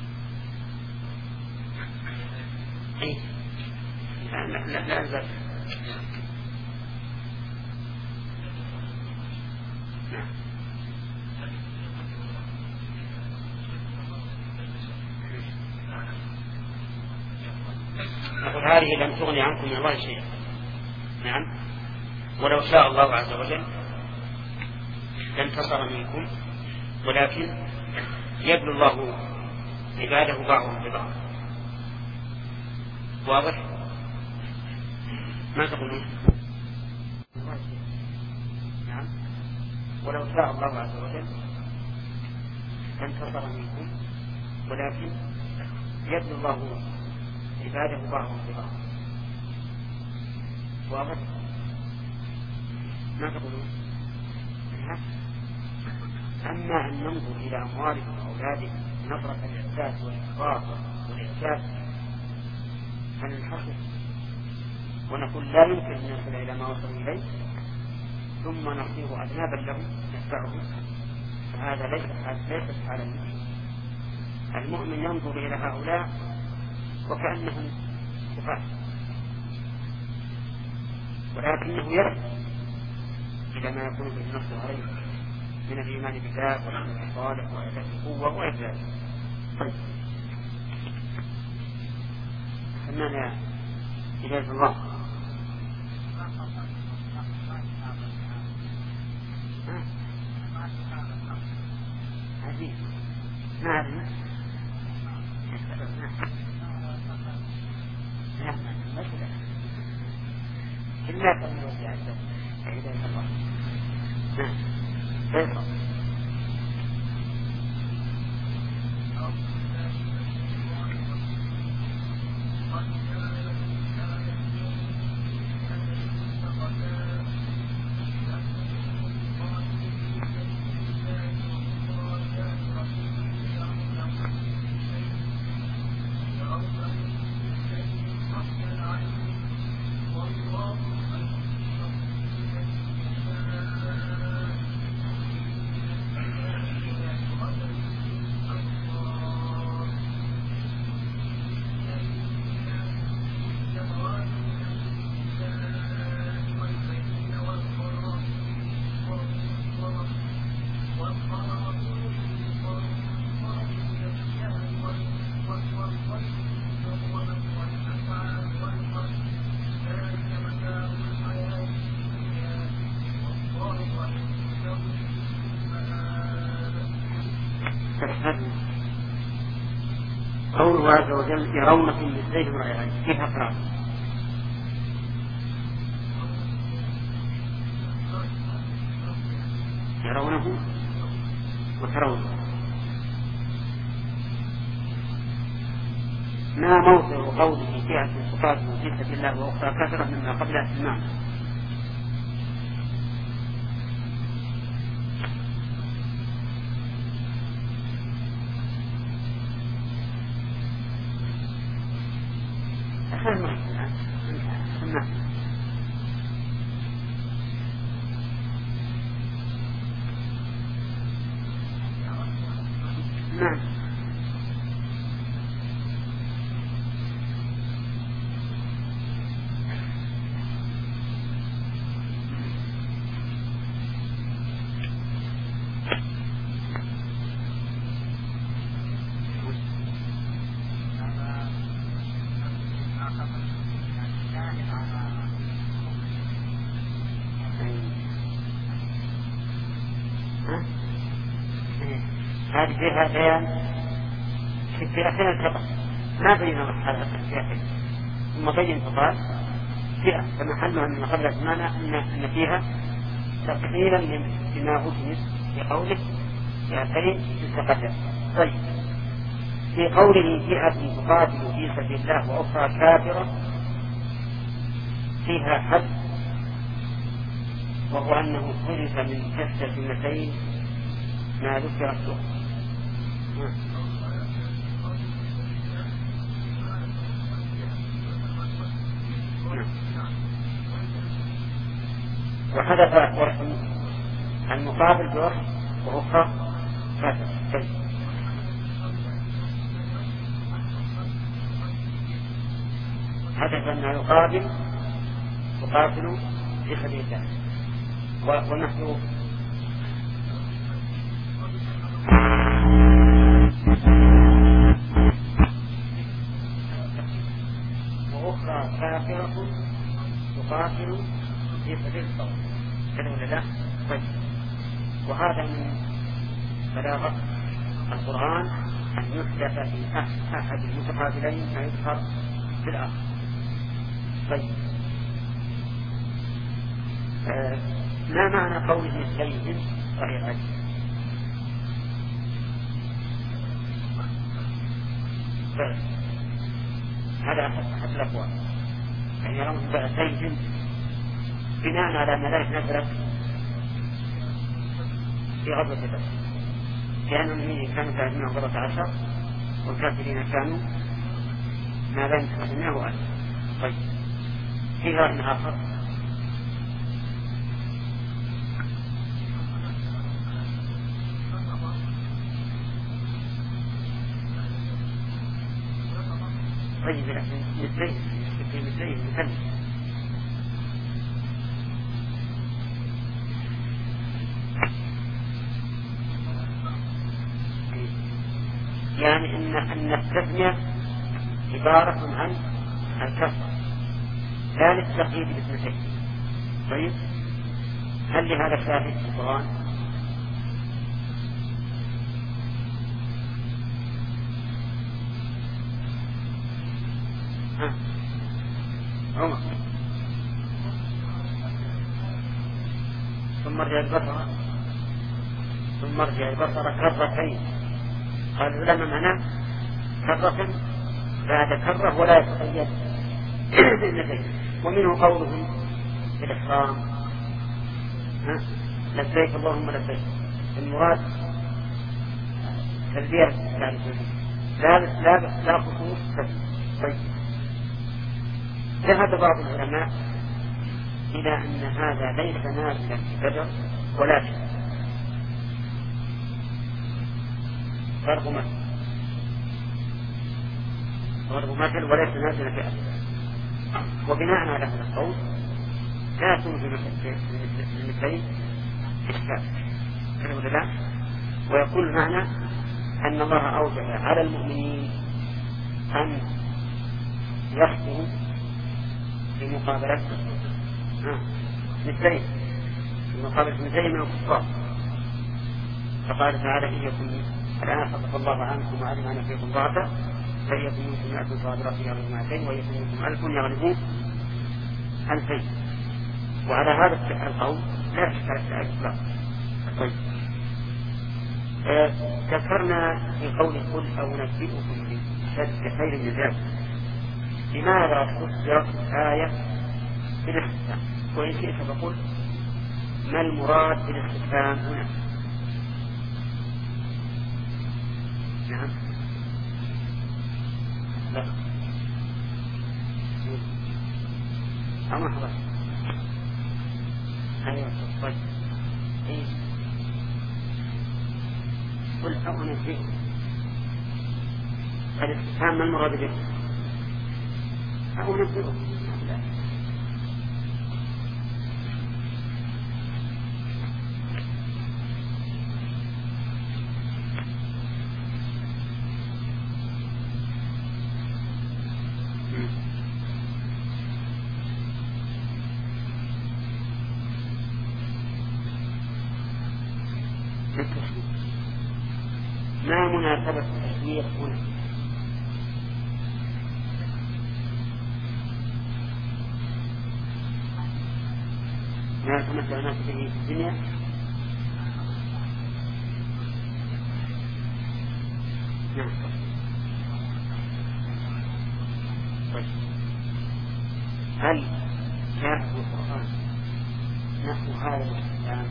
لا نقول هذه لم تغني عنكم من الله شيئا. نعم، ولو شاء الله عز وجل لانتصر منكم، ولكن يبلو الله عباده بعضهم ببعض. واضح؟ ما تقولون؟ نعم، ولو شاء الله عز وجل لانتصر منكم، ولكن يبلو الله عباده بعضهم ببعض. واضح؟ ما تقولون؟ أما أن ننظر إلى أموالهم وأولادهم نظرة الإحساس والإخبار والإحساس فننحصر ونقول لا يمكن أن نصل إلى ما وصلوا إليه ثم نصير أذنابا لهم نتبعهم، فهذا ليس حال المؤمن. المؤمن ينظر إلى هؤلاء وكأنهم كفار، ولكنه يرجع إلى ما يكون به النص عليه من الإيمان بالله والعمل الصالح وإعداد القوة وإعداد. طيب، سمعنا إجازة الله. عزيز ما أعرف. نعم، مثلا إلا كم يوجد عزيز إجازة الله. نعم، فيصل. قوله عز وجل يرونكم مثليهم رأي العين، كيف أقرأ؟ يرونه وترونه. ما موضع قوله فئة تقاتل في سبيل الله وأخرى كثرة مما قبلها في المعنى؟ نعم. هذه فيها بيان في فئتين التقى، ما بين هذا الفئتين، ثم بين فقال فئة فمحلها من قبل أزمانه أن فيها تقريرا لما أجمز في قوله فئتين التقتا. طيب، في قوله فئة تقاتل في سبيل الله وأخرى كافرة فيها حد، وهو أنه خلف من كسر اثنتين ما ذكر السوق. وحدث المقابل بوحد وأخرى كافر. حدث أن يقابل تقاتل في سبيل الله. ونحن وأخرى كافرة تقاتل في سبيل الله. كذا ولا لا؟ طيب. وهذا من بلاغة القرآن أن يحدث في أحد المتقابلين ما يظهر في الآخر. طيب. ما معنى قوله مثليهم غير أجل؟ هذا أحد الأقوال، يعني يرون بأسيهم بناء على أن ذلك نزلت في غزوة بدر، لأن المؤمنين كانوا 313 والكافرين كانوا ما بين 500 و1000. طيب. في رأي آخر طيب مثلين مثل يعني أن التثنية عبارة عن الكسر لا للتقييد باثنتين. طيب. هل لهذا شاهد في القرآن؟ عمر ثم ارجع البصر كرتين. قال العلماء معناه كرة بعد كرة ولا يتقيد بالنتين. ومنه قولهم في الإحرام لبيك اللهم لبيك، المراد تلبية لا خصوص. طيب. ذهب بعض العلماء إلى أن هذا ليس نازلا في بدر ولكن ضرب مثل وليس نازلا في أسر. وبناء على هذا القول لا توجد المثلين إشكال. كذا لا. ويقول معنى أن الله أوجب على المؤمنين أن يخطئوا في مقابلة مثلين، في مقابلة مثلين من الكفار. فقال تعالى إن يكن الآن خفف الله عنكم وعلم أن فيكم ضعفا فليكن منكم 100 صابرة يغلبون 200 ويكن منكم 1000 يغلبون 2000. وعلى هذا القول لا إشكال في الإطلاق. طيب. ذكرنا في قول قل أو نبئكم بخير من ذلك. لماذا فسرت الآية بالاستفهام؟ وإن شئت فقل ما المراد بالاستفهام هنا؟ نعم. لا أما حضر أيوة. طيب. إيه قل أو نبئكم. الاستفهام ما المراد به؟ أو نبئكم. ما مناسبة التشويق هنا؟ ما يتمثل الناس به في الدنيا؟ نعم. طيب. هل جاء في القرآن نحو هذا الاستفهام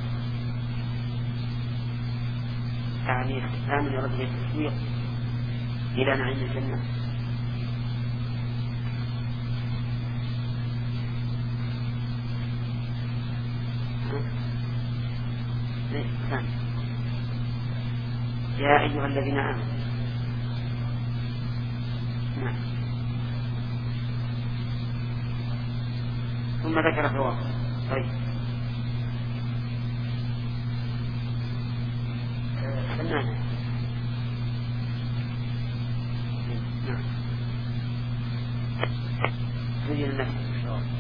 يعني استفهام لرجل التشويق إلى نعيم الجنة؟ يا أيها الذين آمنوا. نعم. ثم ذكر ثواب. طيب فنان. نعم زين النفس إن شاء الله.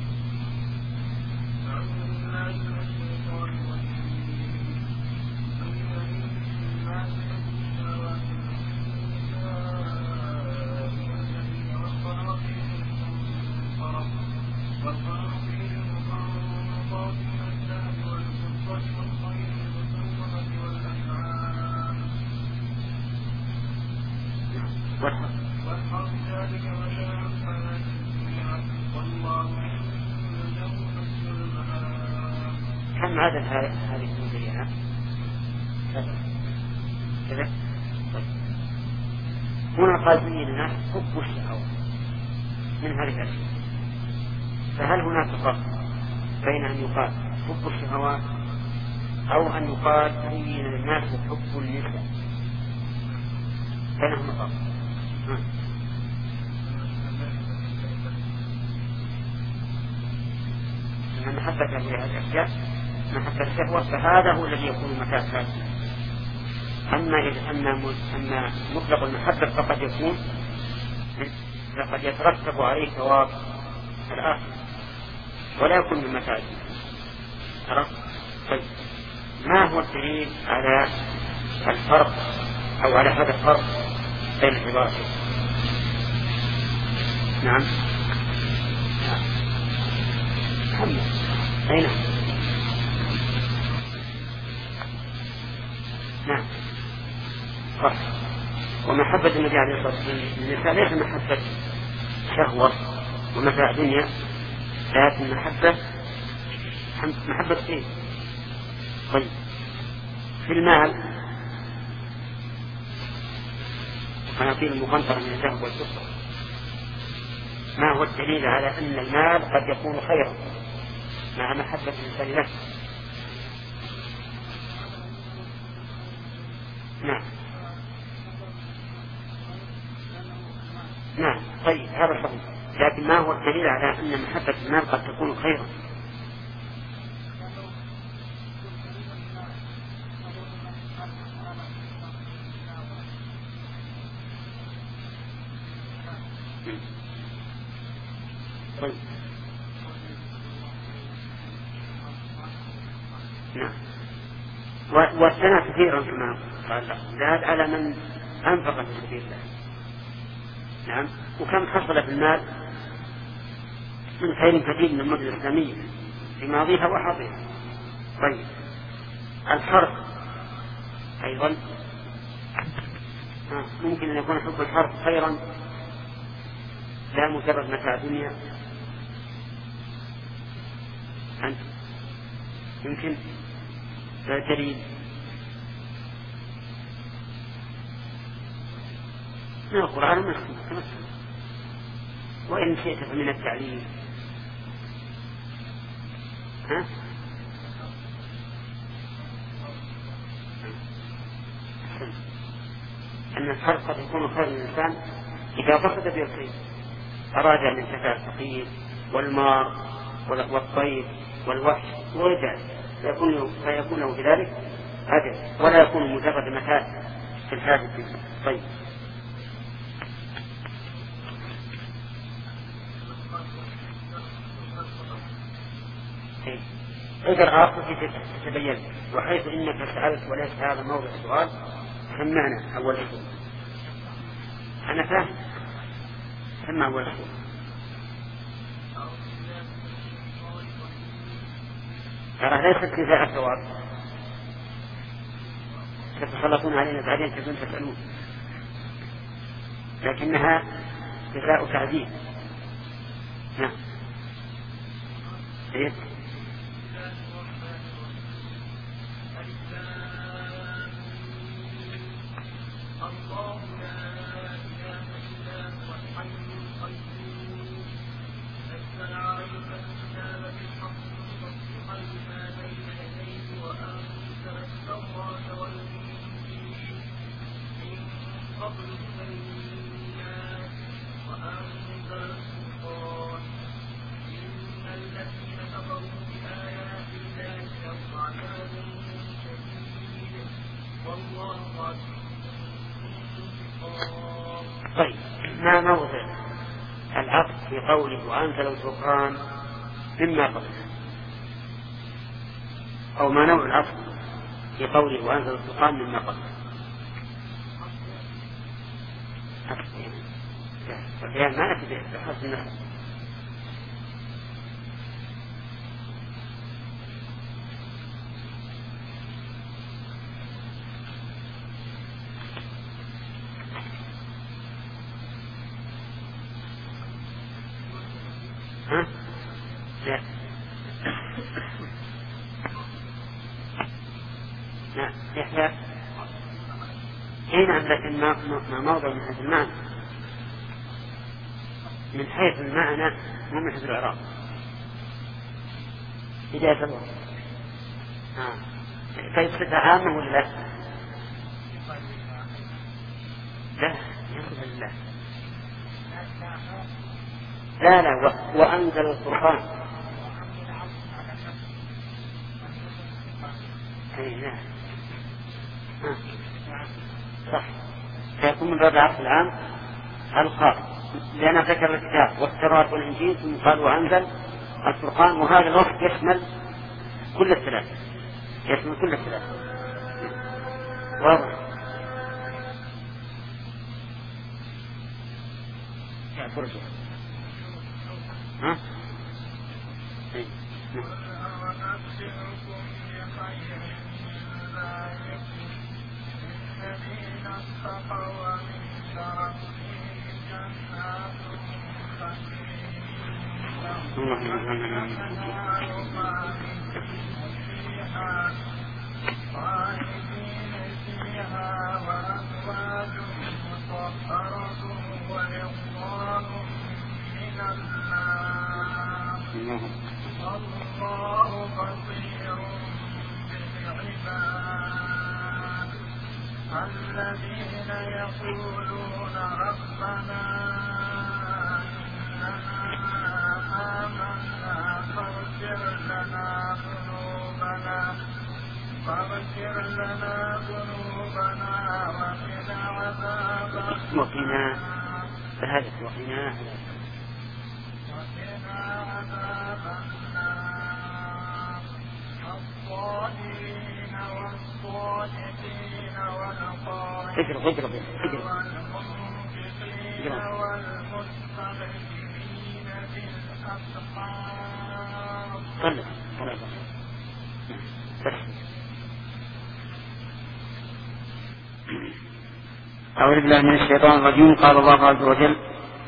كم عدد هذه المنزلية كذا؟ هنا قال لنا حب الشهوات من هذه الأشياء، فهل هناك فرق بين أن يقال حب الشهوات أو أن يقال زين الناس حب النساء؟ بينهما فرق. من محبة هذه الأشياء محبة الشهوة فهذا هو الذي يكون متاع فاسد. أما مطلق المحبة فقد يكون لقد يترتب عليه ثواب الآخر ولا يكون من متاع. طيب ما هو الدليل على الفرق أو على هذا الفرق بين العبارتين؟ نعم محمد أين؟ نعم صح. ومحبة النبي عليه الصلاة والسلام للنساء ليس محبة شهوة ومتاع دنيا، لكن محبة إيه؟ طيب في المال قناطير المقنطرة من الذهب والفضة، ما هو الدليل على أن المال قد يكون خيرا مع محبة الإنسان له؟ نعم طيب هذا صحيح، لكن ما هو الدليل على أن محبة المال قد تكون خيرا؟ طيب نعم والسنة كثيرا كما قال زاد على من أنفق في سبيل الله. نعم وكم حصل في المال من خير كثير من المدن الإسلامية في ماضيها وحاضرها. طيب الحرث أيضا ممكن أن يكون حب الحرث خيرا لا مجرد متاع دنيا. أنت يمكن لا جريد من القرآن تمثل، وإن شئت فمن التعليم أن الحرث قد يكون خير للإنسان إذا قصد به الخير، أراد أن ينتفع الفقير والمار والطير والوحش ورجع فيكون له بذلك أجر ولا يكون مجرد متاع في الحاجة. طيب اقرأ آخر تتبين، وحيث إنك سألت وليس هذا موضع السؤال سمعنا أول شيء. أنا فاهم سمع أول شيء. ترى ليست جزاء ثواب، تتسلطون علينا بعدين تكون تسألون، لكنها جزاء تعذيب. نعم إيه؟ طيب ما موضع العطف في قوله وأنزل الفرقان مما قبله، أو ما نوع العطف في قوله وأنزل الفرقان مما قبله؟ يعني ما نتبع بحسب النفس. ها؟ لا لا يحيى نعم، لكن ما موضع من حيث المعنى، من حيث المعنى مو من حيث الإعراب. بداية الله طيب صفة عامة ولا لا؟ لا يصف لله. لا وأنزل الفرقان. لا صح، سيكون من باب العقل العام الخاص، لأن ذكر الكتاب والتوراة والإنجيل ثم قال وأنزل الفرقان، وهذا الوصف يشمل كل الثلاثة، يشمل كل الثلاثة. واضح؟ يا فرجة ها؟ الذين اتقوا من شرفهم جنات خالدين فيها وأزواج مطهرة ورضوان من الله والله بصير بالعباد. الذين يقولون ربنا إننا آمنا فاغفر لنا ذنوبنا وقنا عذاب وقنا النار الصالحين والصالحين والقائمين والمنفقين والمستغفرين بالأسحار. أعوذ بالله من الشيطان الرجيم. قال الله عز وجل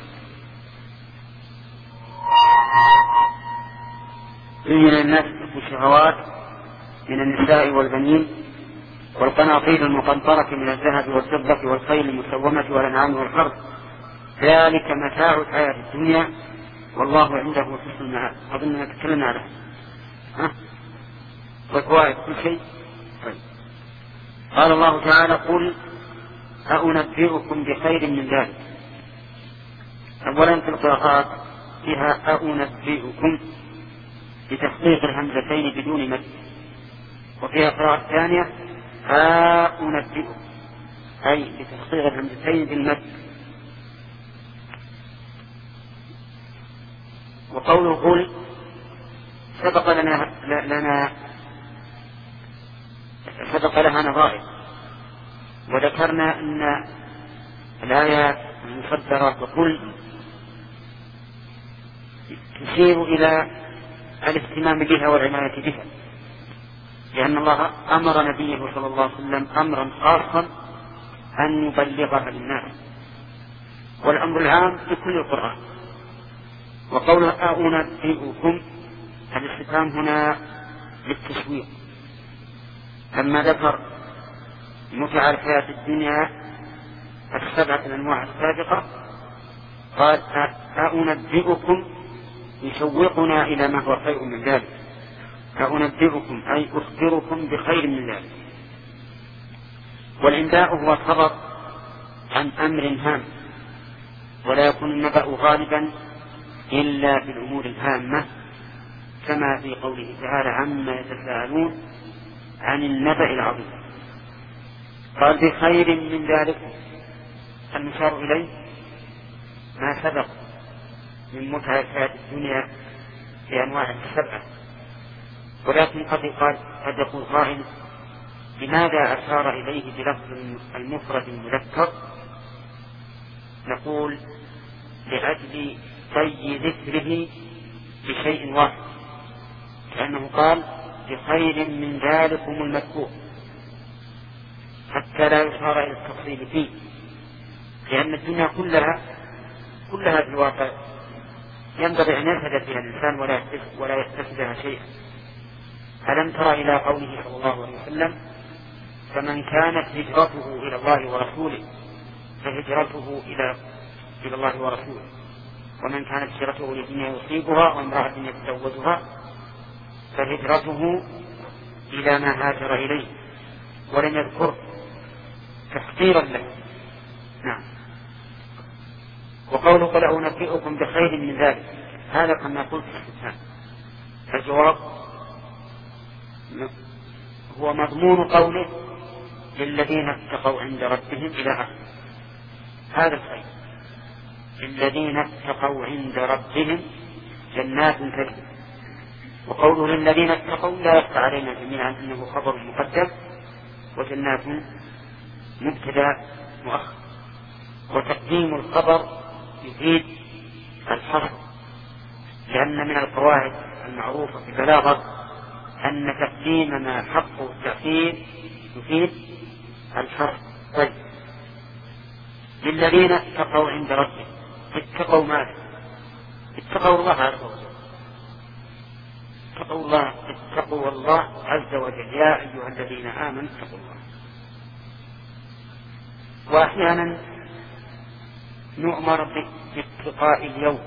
زين الناس بالشهوات من النساء والبنين والقناطير المقنطرة من الذهب والفضة والخيل المسومة والأنعام والحرث ذلك متاع الحياة الدنيا والله عنده حسن المآب. أظن نتكلم على وفوائد كل شيء. طيب. قال الله تعالى قل أأنبئكم بخير من ذلك. أولا في القراءات فيها أأنبئكم بتحقيق الهمزتين بدون مد، وفيها قراءة ثانية أأنبئكم أي بتحقيق الهمزتين بالمد. وقوله قل سبق لها نظائر، وذكرنا أن الآيات المصدرة وقل تشير إلى الاهتمام بها والعناية بها، لأن الله أمر نبيه صلى الله عليه وسلم أمرا خاصا أن يبلغها للناس، والأمر العام بكل القرآن. وقوله أأنبئكم الاستفهام هنا للتشويق، لما ذكر متع الحياة الدنيا السبعة الأنواع السابقة قال أأنبئكم يشوقنا إلى ما هو خير من ذلك. أأنبئكم أي أخبركم بخير من ذلك. والإنباء هو خبر عن أمر هام، ولا يكون النبأ غالبا إلا في الأمور الهامة، كما في قوله تعالى عما يتساءلون عن النبأ العظيم. قال بخير من ذلك المشار إليه ما سبق من متعة الحياة الدنيا بأنواع السبعة، ولكن قد يقول قائل لماذا أشار إليه بلفظ المفرد المذكر؟ نقول لأجل طي ذكره بشيء واحد، كأنه قال بخير من ذلكم المذكور، حتى لا يشار إلى التفصيل فيه، لأن الدنيا كلها في الواقع ينبغي أن يلهد فيها الإنسان ولا يستفيدها شيئا. ألم تر إلى قوله صلى الله عليه وسلم فمن كانت هجرته إلى الله ورسوله فهجرته إلى الله ورسوله، ومن كانت هجرته لدنيا يصيبها وامرأة يتزوجها فهجرته إلى ما هاجر إليه، ولم يذكر تحقيرا له. نعم. وقوله قل أنبئكم بخير من ذلك، هذا كما قلت في الاستفهام، الجواب هو مضمون قوله للذين اتقوا عند ربهم إلى آخره، هذا الخير. الذين اتقوا عند ربهم جنات تجري، وقوله للذين اتقوا لا يخفى علينا جميعا انه خبر مقدم، وجنات مبتدا مؤخر، وتقديم الخبر يفيد الحصر، لأن من القواعد المعروفة في البلاغة أن تقديم ما حقه التأخير يفيد الحصر. طيب، للذين اتقوا عند ربهم، اتقوا ماذا؟ اتقوا الله عز وجل، اتقوا الله عز وجل، يا أيها الذين آمنوا اتقوا الله. وأحيانا نؤمر باتقاء اليوم،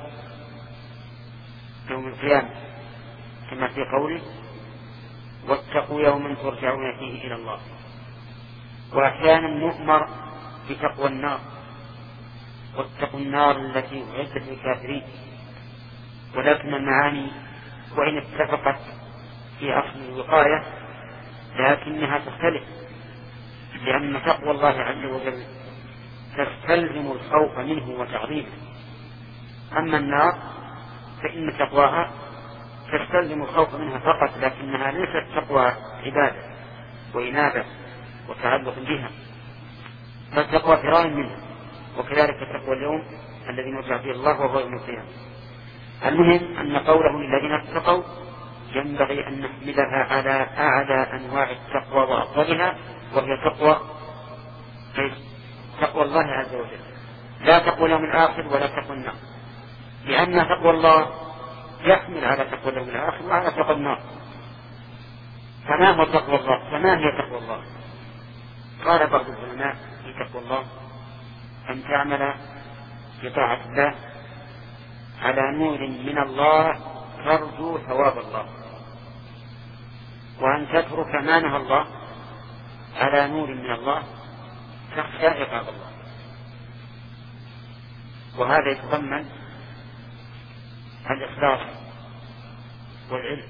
يوم القيامة، كما في قوله واتقوا يوما ترجعون فيه إلى الله. وأحيانا نؤمر بتقوى النار، واتقوا النار التي أعدت للكافرين. ولكن المعاني وإن اتفقت في أصل الوقاية لكنها تختلف، لأن تقوى الله عز وجل تستلزم الخوف منه وتعظيمه، أما النار فإن تقواها تستلزم الخوف منها فقط، لكنها ليست تقوى عبادة وإنابة وتعلق بها، بل تقوى فرار منها. وكذلك تقوى اليوم الذي نرجع فيه الله وهو يوم القيامة. المهم أن قوله للذين اتقوا ينبغي أن نحملها على أعلى أنواع التقوى وأفضلها، وهي تقوى الله عز وجل، لا تقوى اليوم الآخر ولا تقوى النار، لأن تقوى الله يحمل على تقوى اليوم الآخر وعلى تقوى النار. فما هو تقوى الله؟ فما هي تقوى الله؟ قال بعض العلماء في تقوى الله أن تعمل بطاعة الله على نور من الله ترجو ثواب الله، وأن تترك ما نهى الله على نور من الله تخشى عقاب الله. وهذا يتضمن الإخلاص والعلم.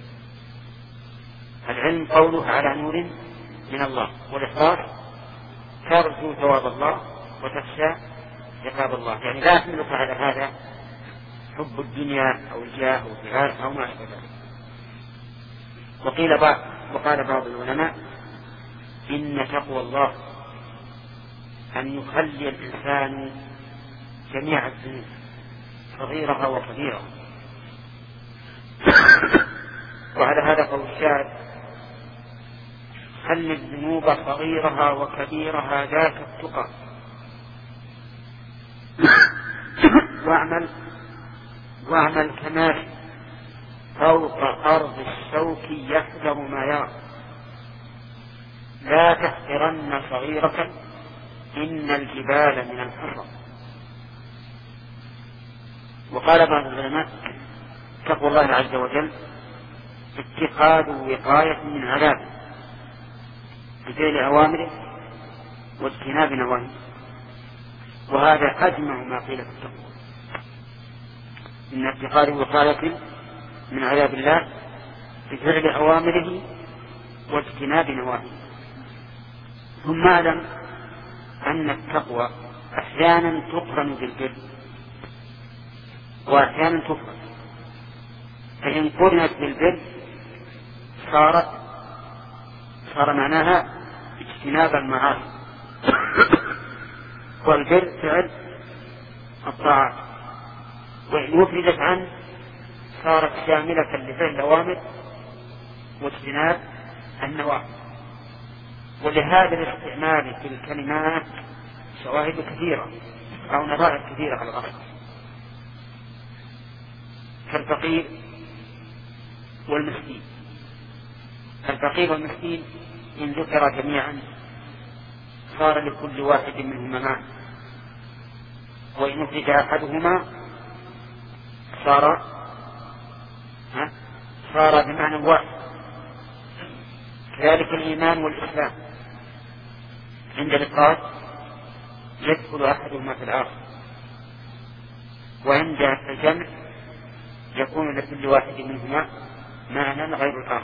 العلم قوله على نور من الله، والإخلاص ترجو ثواب الله وتخشى عقاب الله، يعني لا يحملك على هذا حب الدنيا أو الجاه أو الجهاد أو ما أشبه ذلك. وقال بعض العلماء إن تقوى الله أن يخلي الإنسان جميع الذنوب صغيرها وكبيرها. وعلى هذا قول الشاعر خل الذنوب صغيرها وكبيرها ذاك التقى، واعمل كمال فوق أرض الشوك يحذر ما يرى، لا تحقرن صغيرة إن الجبال من الحصى. وقال بعض العلماء تقوى الله عز وجل اتخاذ وقاية من عذابه بفعل أوامره واجتناب نواهيه، وهذا أجمع ما قيل في التقوى، إن اتخاذ وقاية من عذاب الله بفعل أوامره واجتناب نواهيه. ثم اعلم أن التقوى أحيانا تقرن بالبر وأحيانا تفرد، فإن قرنت بالبر صار معناها اجتناب المعاصي، والبر فعل الطاعات، وإن وفردت عنه صارت شاملة لفعل الأوامر واجتناب النواهي. ولهذا الاستعمال في الكلمات شواهد كثيرة أو نظائر كثيرة على الأصل، كالفقير والمسكين. الفقير والمسكين إن ذكر جميعا صار لكل واحد منهما معنى، وإن أفرد أحدهما صار بمعنى واحد. كذلك الإيمان والإسلام عند الإفراد يدخل أحدهما في الآخر، وعند الجمع يكون لكل واحد منهما معنى غير الآخر.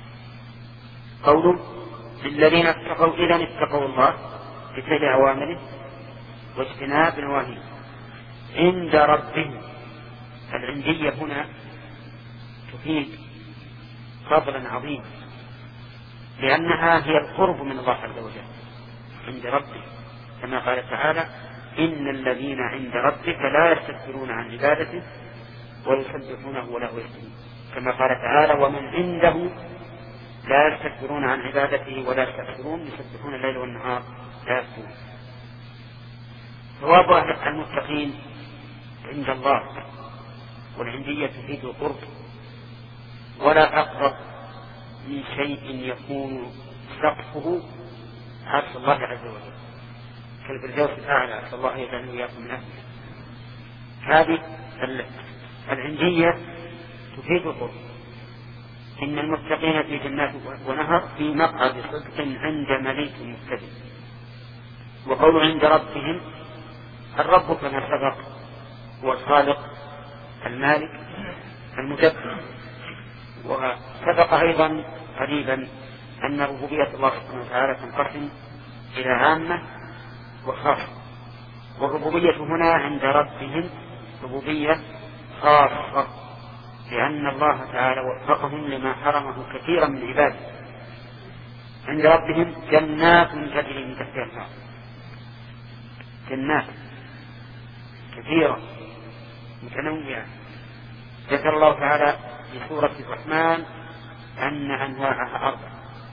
قوله للذين اتقوا إذن اتقوا الله بفعل أوامره واجتناب نواهيه عند ربهم. العندية هنا تفيد فضلا عظيما، لأنها هي القرب من الله عز وجل عند ربه، كما قال تعالى إن الذين عند ربك لا يستكبرون عن عبادته ويسبحونه وله يسجدون، كما قال تعالى ومن عنده لا يستكبرون عن عبادته ولا يستكبرون يسبحون الليل والنهار لا يفترون. ثواب المتقين عند الله، والعندية تفيد القرب، ولا أقرب من شيء يكون سقفه عرش الله عز وجل كالفردوس الأعلى، أسأل الله يجعلنا وإياكم من أهله. هذه العندية تفيد القرب. إن المتقين في جنات ونهر في مقعد صدق عند مليك مقتدر. وقول عند ربهم، الرب كما سبق هو الخالق المالك المدبر. وسبق أيضا قريبا أن ربوبية الله سبحانه وتعالى تنقسم إلى عامة وخاصة، والربوبية هنا عند ربهم ربوبية خاصة، لأن الله تعالى وفقهم لما حرمه كثيرا من عباده. عند ربهم جنات تجري من تحتها الأنهار، جنات كثيرة متنوعة. ذكر الله تعالى في سورة الرحمن أن أنواعها 4،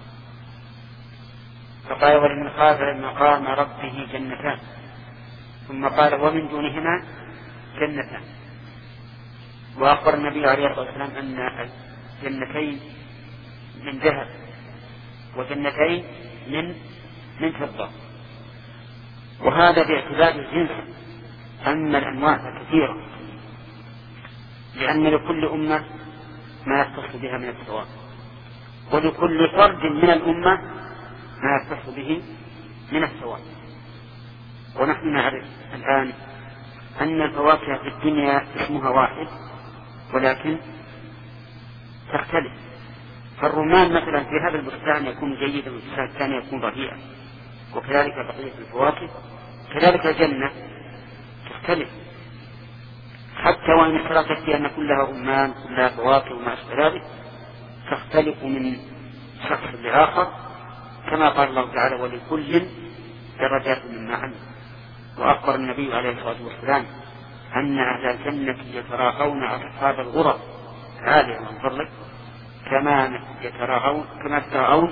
فقال ولمن خاف مقام ربه جنتان، ثم قال ومن دونهما جنتان. وأخبر النبي عليه الصلاة والسلام أن جنتين من ذهب وجنتين من فضة، وهذا باعتبار الجنس. أما الأنواع كثيرة، لأن لكل أمة ما يختص بها من الثواب، ولكل فرد من الأمة ما يختص به من الثواب. ونحن نعرف الآن أن الفواكه في الدنيا اسمها واحد ولكن تختلف. فالرمان مثلا في هذا البستان يكون جيدا والبستان الثاني يكون رديئا، وكذلك بقية الفواكه. كذلك الجنة تختلف، حتى وإن اشتركت في أن كلها رمان كلها فواكه وما أشبه ذلك تختلف من شخص لآخر، كما قال الله تعالى ولكل درجات مما عمل. وأخبر النبي عليه الصلاة والسلام أن أهل الجنة يتراءون أصحاب الغرف عالية من فضلك كما يتراءون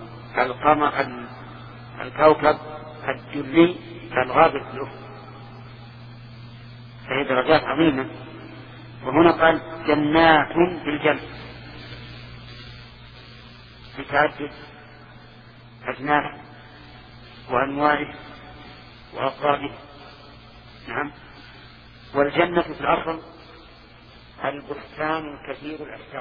الكوكب الدري الغابر في الأفق، فهي درجات عظيمة. وهنا قال جنات في الجنة بتعدد أجناس وأنواعه وأفراده. نعم. والجنة في الأصل البستان الكثير الأشجار،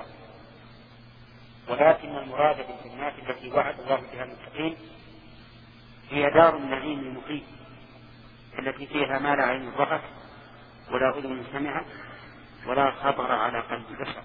ولكن المراد بالجنات التي وعد الله بها المتقين هي دار النعيم المقيم التي فيها ما لا عين رأت ولا أذن سمعت ولا خطر على قلب بشر.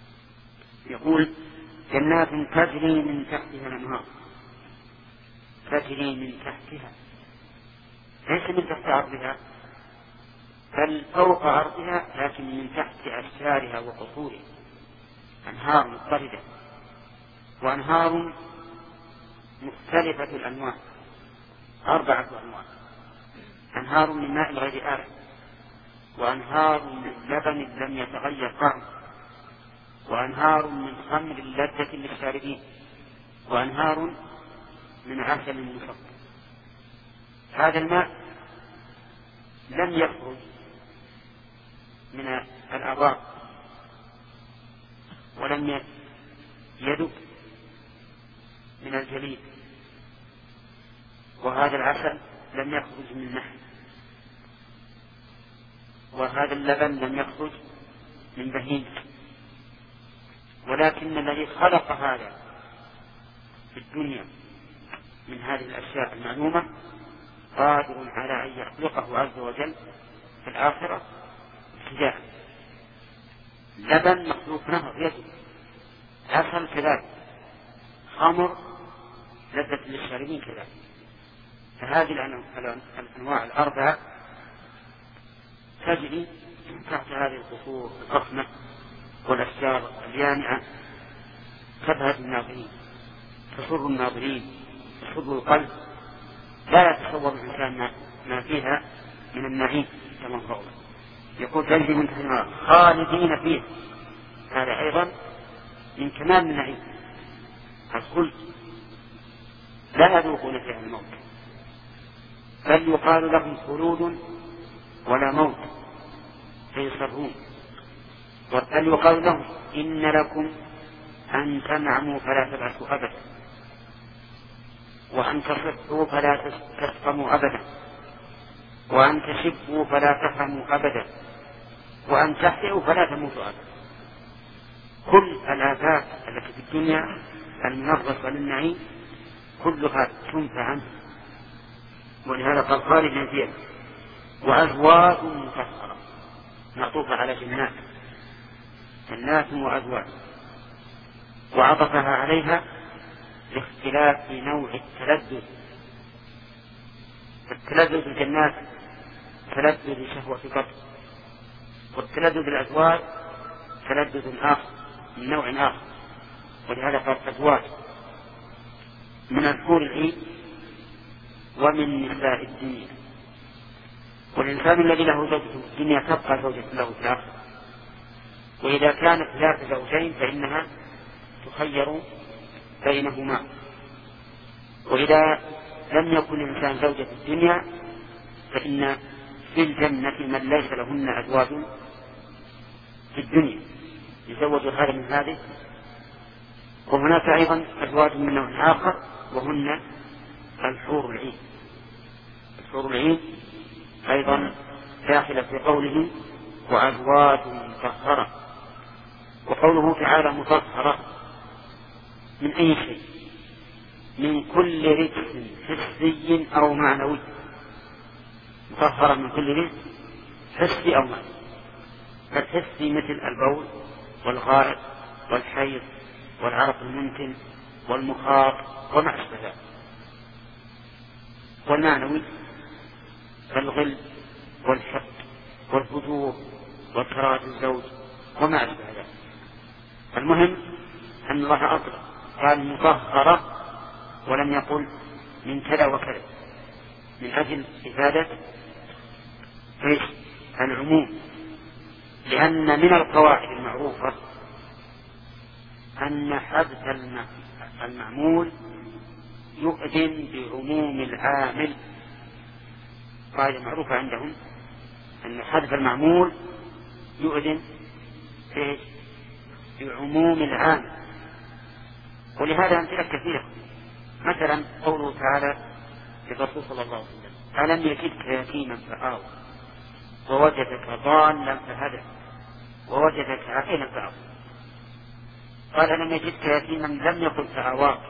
يقول جنات تجري من تحتها الأنهار، تجري من تحتها، ليس من تحت عرضها بل فوق عرضها، لكن من تحت أشجارها وقصورها، أنهار مضطردة وأنهار مختلفة الأنواع، 4 أنواع: أنهار من ماء غير آسن، وأنهار من لبن لم يتغير طعمه، وأنهار من خمر لذة للشاربين، وأنهار من عسل مصفى. هذا الماء لم يخرج من الآبار ولم يدب من الجليد، وهذا العسل لم يخرج من النحل، وهذا اللبن لم يخرج من بهيمة، ولكن الذي خلق هذا في الدنيا من هذه الأشياء المعلومة قادر على أن يخلقه عز وجل في الآخرة ابتداء. لبن مخلوق نهر يجب، عسل كذلك، خمر لذة للشاربين كذلك. فهذه الأنواع 4 تجري تحت هذه القصور الضخمة والأشجار اليانعة، تبهج الناظرين، تسر الناظرين، تسر القلب، لا يتصور الإنسان ما فيها من النعيم كما قال. يقول تجري من تحتها خالدين فيه، هذا أيضا من كمال النعيم. الخلد لا يذوقون فيها الموت، بل يقال لهم خلود ولا موت فيصرون، بل يقال لهم إن لكم أن تنعموا فلا تبعثوا أبدا، وأن تصحوا فلا تسقموا أبدا، وأن تشبوا فلا تفهموا أبدا، وأن تحيوا فلا تموتوا أبدا. كل الآفات التي في الدنيا المنغصة للنعيم كلها تنفى عنه، ولهذا قال خالد فيها. وأزواج مطهرة معطوفة على جنات، جنات وأزواج، وعطفها عليها لاختلاف نوع التلذذ. التلذذ الجنات تلذذ شهوة القلب، والتلذذ الأزواج تلذذ آخر من نوع آخر، ولهذا قال أزواج من الحور العين ومن نساء الدنيا. والإنسان الذي له زوجة في الدنيا تبقى زوجة له في الآخرة، وإذا كانت ذات زوجين فإنها تخير بينهما. وإذا لم يكن الإنسان زوجة في الدنيا فإن في الجنة من ليس لهن أزواج في الدنيا يزوج هذا من هذه. وهناك أيضا أزواج من نوع آخر وهن الحور العين. الحور العين أيضا داخلة في قوله وأزواج مطهرة. وقوله تعالى مطهرة من أي شيء؟ من كل رجس حسي أو معنوي. مطهرة من كل رجس حسي أو معنوي. فالحسي مثل البول والغائط والحيض والعرق الممكن والمخاط وما أشبه ذلك. والمعنوي الغل والحقد والفجور وكراهة الزوج وما أشبه ذلك. المهم أن الله أطلق قال مطهرة ولم يقل من كذا وكذا، من أجل إفادة العموم، لأن من القواعد المعروفة أن حذف المعمول يؤذن بعموم العامل. قاعدة معروفة عندهم أن حذف المعمول يؤذن بعموم العامل، ولهذا أمثلة كثيرة. مثلا قوله تعالى للرسول صلى الله عليه وسلم ألم يجدك يتيما فآوى ووجدك ضالا فهدى ووجدك عائلا فأغنى. قال ألم يجدك يتيما لم يقل فآواك،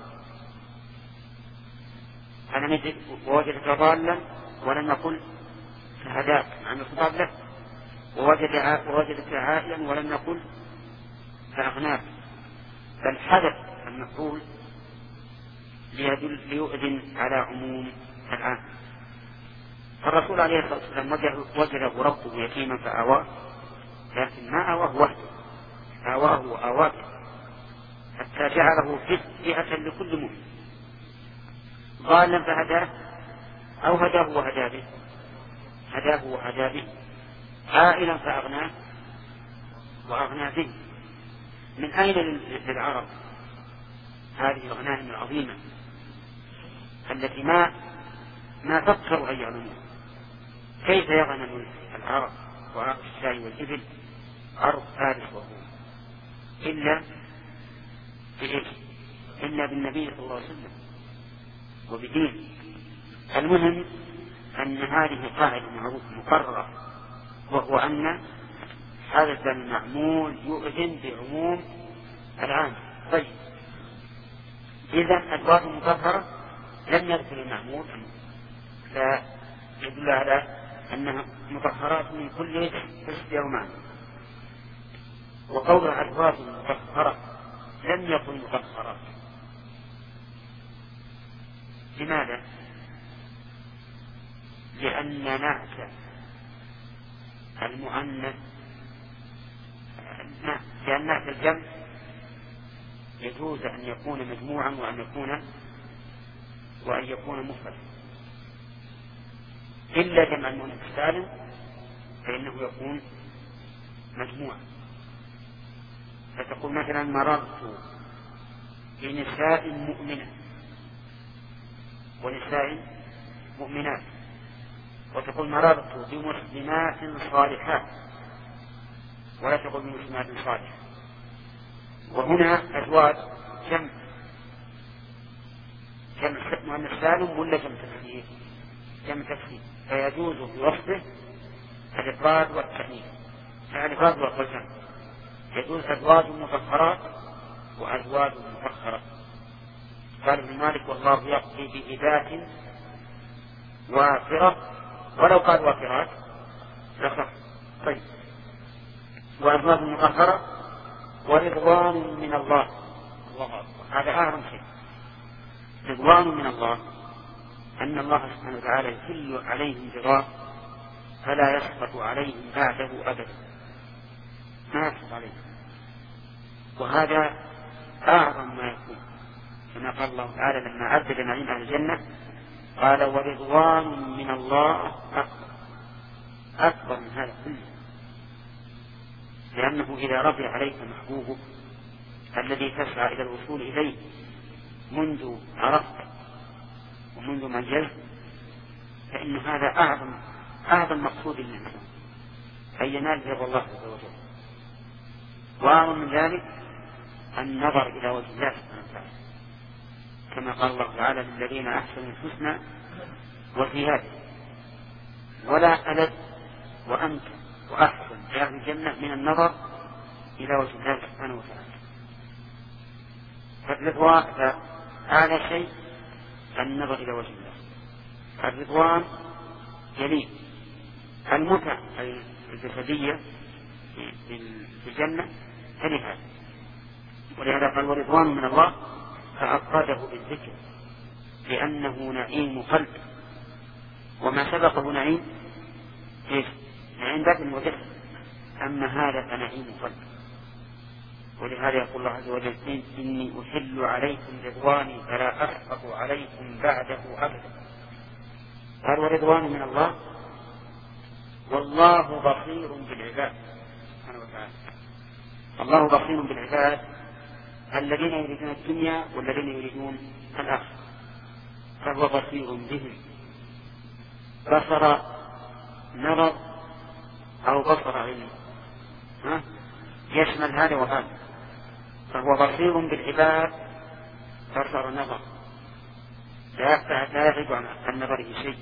ألم يجد ووجدك ضالا ولم يقل فهداك عن الخطاب له، ووجدك عائلا ولم يقل فأغناك، بل حدث المفعول ليؤذن على عموم العام. فالرسول عليه الصلاة والسلام وجده ربه يتيما فآواه، لكن ما آواه وحده، آواه وآواه حتى جعله فئة لكل مؤمن، ضالا فهداه أو هداه وهدى به، هداه وهدى به، عائلا فأغناه وأغنى به. من أين للعرب هذه الغنائم العظيمة التي ما فكروا أن يعلموها؟ كيف يغنم العرب وعرب الشاي والإبل عرب فارس وروم إلا بالنبي صلى الله عليه وسلم وبدين. المهم أن هذه قاعدة معروفة مقررة، وهو أن هذا الزمن المعمول يؤذن بعموم العام. طيب، إذا أزواج مطهرة لم يدخل المعمول، لا يدل على أنها مطهرات من كل حسب أو معنى. وقولها أزواج مطهرة لم يكن مطهرات. لماذا؟ لأن نعت المؤنث، لأن نعت الجمع يجوز أن يكون مجموعا وأن يكون مفردا، إلا جمع المؤنث السالم فإنه يكون مجموعا. فتقول مثلا مررت بنساء مؤمنة ونساء مؤمنات، وتقول مررت بمسلمات صالحات، ولا تقول بمسلمات صالحة. وهنا أزواج جمع مؤنث سالم ولا جمع تكسير؟ جمع تكسير، فيجوز في وصفه الإفراد والتأنيث، الإفراد والجمع. يجوز أزواج مطهرات وأزواج مطهرات. قال ابن مالك والله يقضي بإبات وافرة، ولو قال وافرات لصح. طيب، وأزواج مطهرة ورضوان من الله. الله أكبر، هذا أعظم شيء. رضوان من الله أن الله سبحانه وتعالى يحل عليهم رضاه فلا يسقط عليهم بعده أبدا، ما يسقط عليهم. وهذا أعظم ما يكون، كما قال الله تعالى لما عدد نعيم أهل الجنة قال ورضوان من الله أكبر من هذا كله. لأنه إذا رضي عليك محبوبك الذي تسعى إلى الوصول إليه منذ عرفت ومنذ منجزت، فإن هذا أعظم مقصود للإنسان، أن ينال رضا الله عز وجل. وأعظم من ذلك النظر إلى وجه الله سبحانه وتعالى، كما قال الله تعالى للذين أحسنوا الحسنى وزيادة، ولا ألد وأمتع وأحسن في أهل الجنة من النظر إلى وجه الله سبحانه وتعالى. فأعلى شيء النظر إلى وجه الله. الرضوان يليه المتع الجسدية في الجنة تليها، ولهذا قال ورضوان من الله فأفرده بالذكر لأنه نعيم قلب، وما سبقه نعيم بدن وجسد، أما هذا فنعيم قلب. ولهذا يقول الله عز وجل إني أحل عليكم رضواني فلا أسقط عليكم بعده أبدا. قال ورضوان من الله والله بصير بالعباد سبحانه وتعالى. الله بصير بالعباد الذين يريدون الدنيا والذين يريدون الآخرة، فهو بصير بهم. بصر نظر أو بصر علم يشمل هذا وهذا، فهو بصير بالعباد بصر نظر، لا يغيب عن نظره شيء.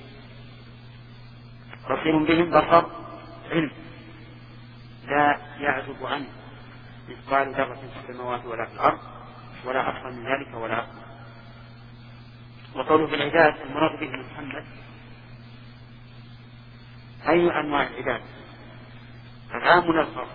بصير بهم بصر علم لا يعزب عنه مثقال ذرة في السماوات ولا في الأرض ولا أكثر من ذلك ولا أكثر. وقوله بالعباد المراد به محمد أي أنواع العباد، العام ولا الخاص؟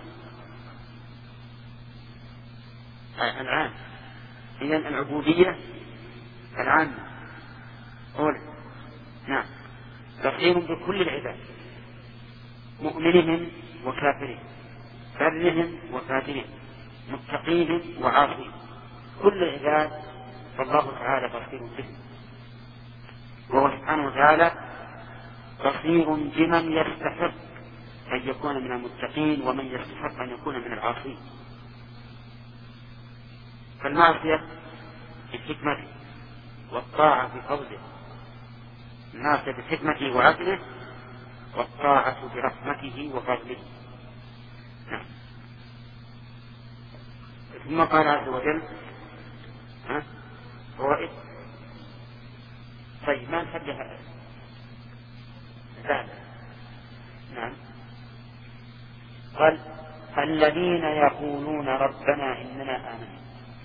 العام. إذن العبودية العامة أولا. نعم، بصير بكل العباد، مؤمنهم وكافرهم، برهم وفاجرهم، متقيهم وعاصيهم، كل العباد فالله تعالى بصير بهم. وهو سبحانه وتعالى بصير بمن يستحق أن يكون من المتقين ومن يستحق أن يكون من العاصين. فالمعصية بحكمته والطاعة بفضله، المعصية بحكمته وعدله، والطاعة برحمته وفضله. نعم. ثم قال عز وجل فوائد. طيب ما نحدها. نعم. قال الذين يقولون ربنا إننا آمنا،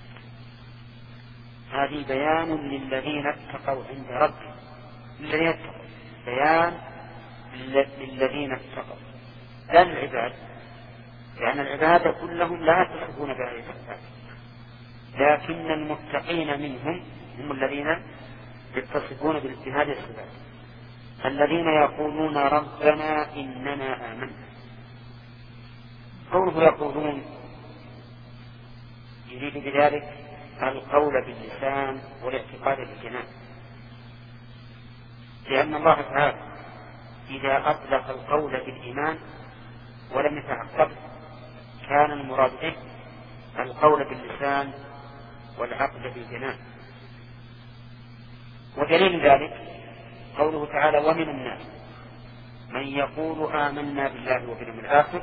هذه بيان للذين اتقوا عند ربهم، للذين اتقوا، بيان للذين اتقوا لا للعباد، لأن العباد كلهم لا يتصفون بهذه الصفات، لكن المتقين منهم هم الذين يتصفون بهذه الصفات. الذين يقولون ربنا إننا آمنا، قوله يقولون يريد بذلك القول باللسان والاعتقاد بالجنان، لأن الله تعالى إذا أطلق القول بالإيمان ولم يتعقب كان المراد به القول باللسان والعقل بالجنان. ودليل ذلك قوله تعالى ومن الناس من يقول آمنا بالله وباليوم الآخر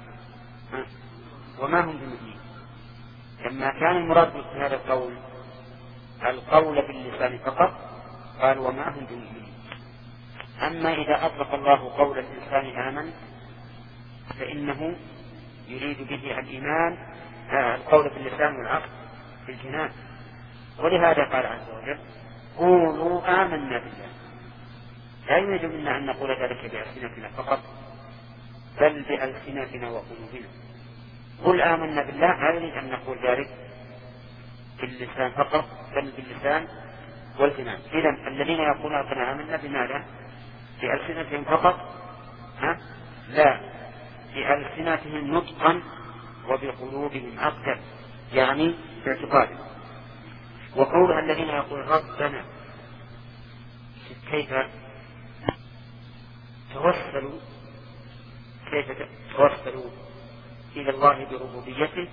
وما هم بمؤمنين. لما كان المراد بهذا القول باللسان فقط قال وما هم بمؤمنين. أما إذا أطلق الله قول الإنسان آمن فإنه يريد به الإيمان، القول باللسان والعقل بالجنان. ولهذا قال عز وجل قولوا آمنا بالله، لا يريد منا أن نقول ذلك بألسنتنا فقط بل بألسنتنا وقلوبنا. قل آمنا بالله لا يريد أن نقول ذلك باللسان فقط بل باللسان والجنان. إذن الذين يقولون ربنا آمنا بماذا؟ بألسنتهم فقط؟ لا، بألسنتهم نطقا وبقلوبهم عقدا، يعني باعتقادا. وقولها الذين يقولون ربنا كيف توصلوا إلى الله بربوبيته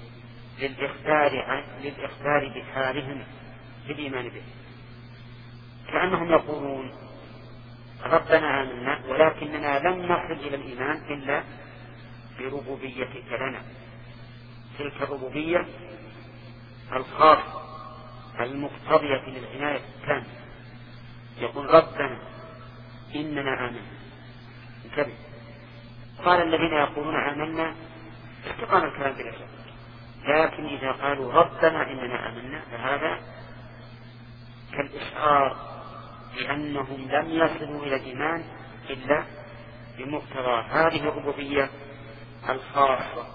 للإخبار بحالهم بالإيمان به، كأنهم يقولون ربنا آمنا ولكننا لم نصل إلى الإيمان إلا بربوبيتك لنا، تلك الربوبية الخاصة المقتضية للعناية التامة. يقول ربنا إننا آمنا انتبه. قال الذين يقولون آمنا استقام الكلام بلا شك، لكن إذا قالوا ربنا إننا آمنا فهذا كالإشعار بأنهم لم يصلوا إلى الإيمان إلا بمقتضى هذه الربوبية الخاصة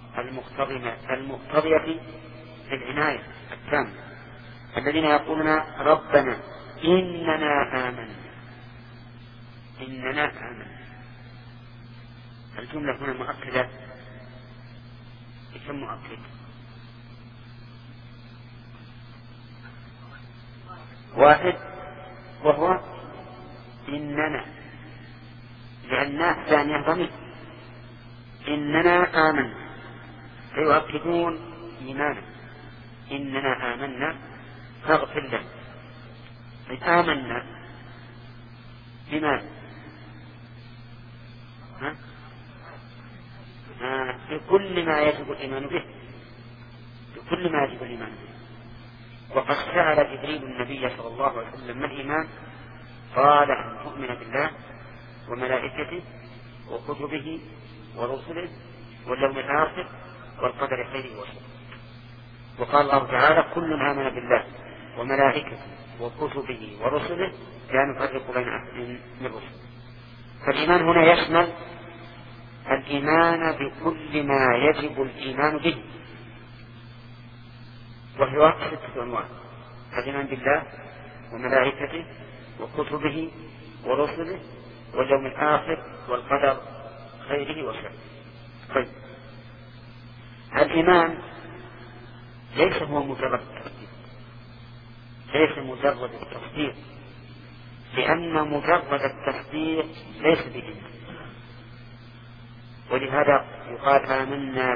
المقتضية للعناية التامة. الذين يقولون ربنا إننا آمنا الجملة هنا مؤكدة بكم مؤكد؟ واحد وهو إننا، لأنها ثانية ضمير إننا آمنا فيؤكدون إيمانا. إننا آمنا فاغفر لنا. آمنا بما بكل ما يجب الإيمان به، بكل ما يجب الإيمان به. وقد سأل جبريل النبي صلى الله عليه وسلم ما الإيمان؟ قال أن تؤمن بالله وملائكته وكتبه ورسله واليوم الآخر والقدر خيره وشره. وقال الله تعالى كل آمن بالله وملائكته وكتبه ورسله لا نفرق بين أحد من رسله. فالإيمان هنا يشمل الإيمان بكل ما يجب الإيمان به، وهو 6 أنواع: الإيمان بالله وملائكته وكتبه ورسله واليوم الآخر والقدر خيره وشره. طيب الإيمان ليس هو مجرد التصديق، ليس مجرد التصديق، لأن مجرد التصديق ليس بإيمان، ولهذا يقال آمنا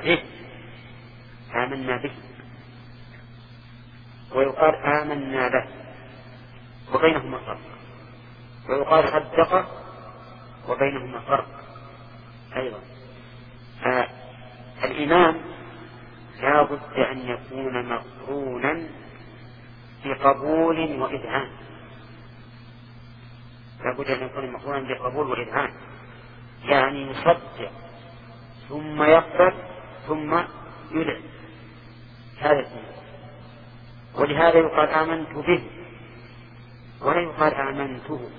به، ويقال آمنا له، وبينهما فرق، ويقال صدق وبينهما فرق أيضا. الإيمان لا بد أن يكون مقرونا بقبول وإذعان، لا بد أن يكون مقرونا بقبول وإذعان، يعني يصدق ثم يقبل ثم يذعن، هذا الإيمان. ولهذا يقال آمنت به ولا يقال آمنته.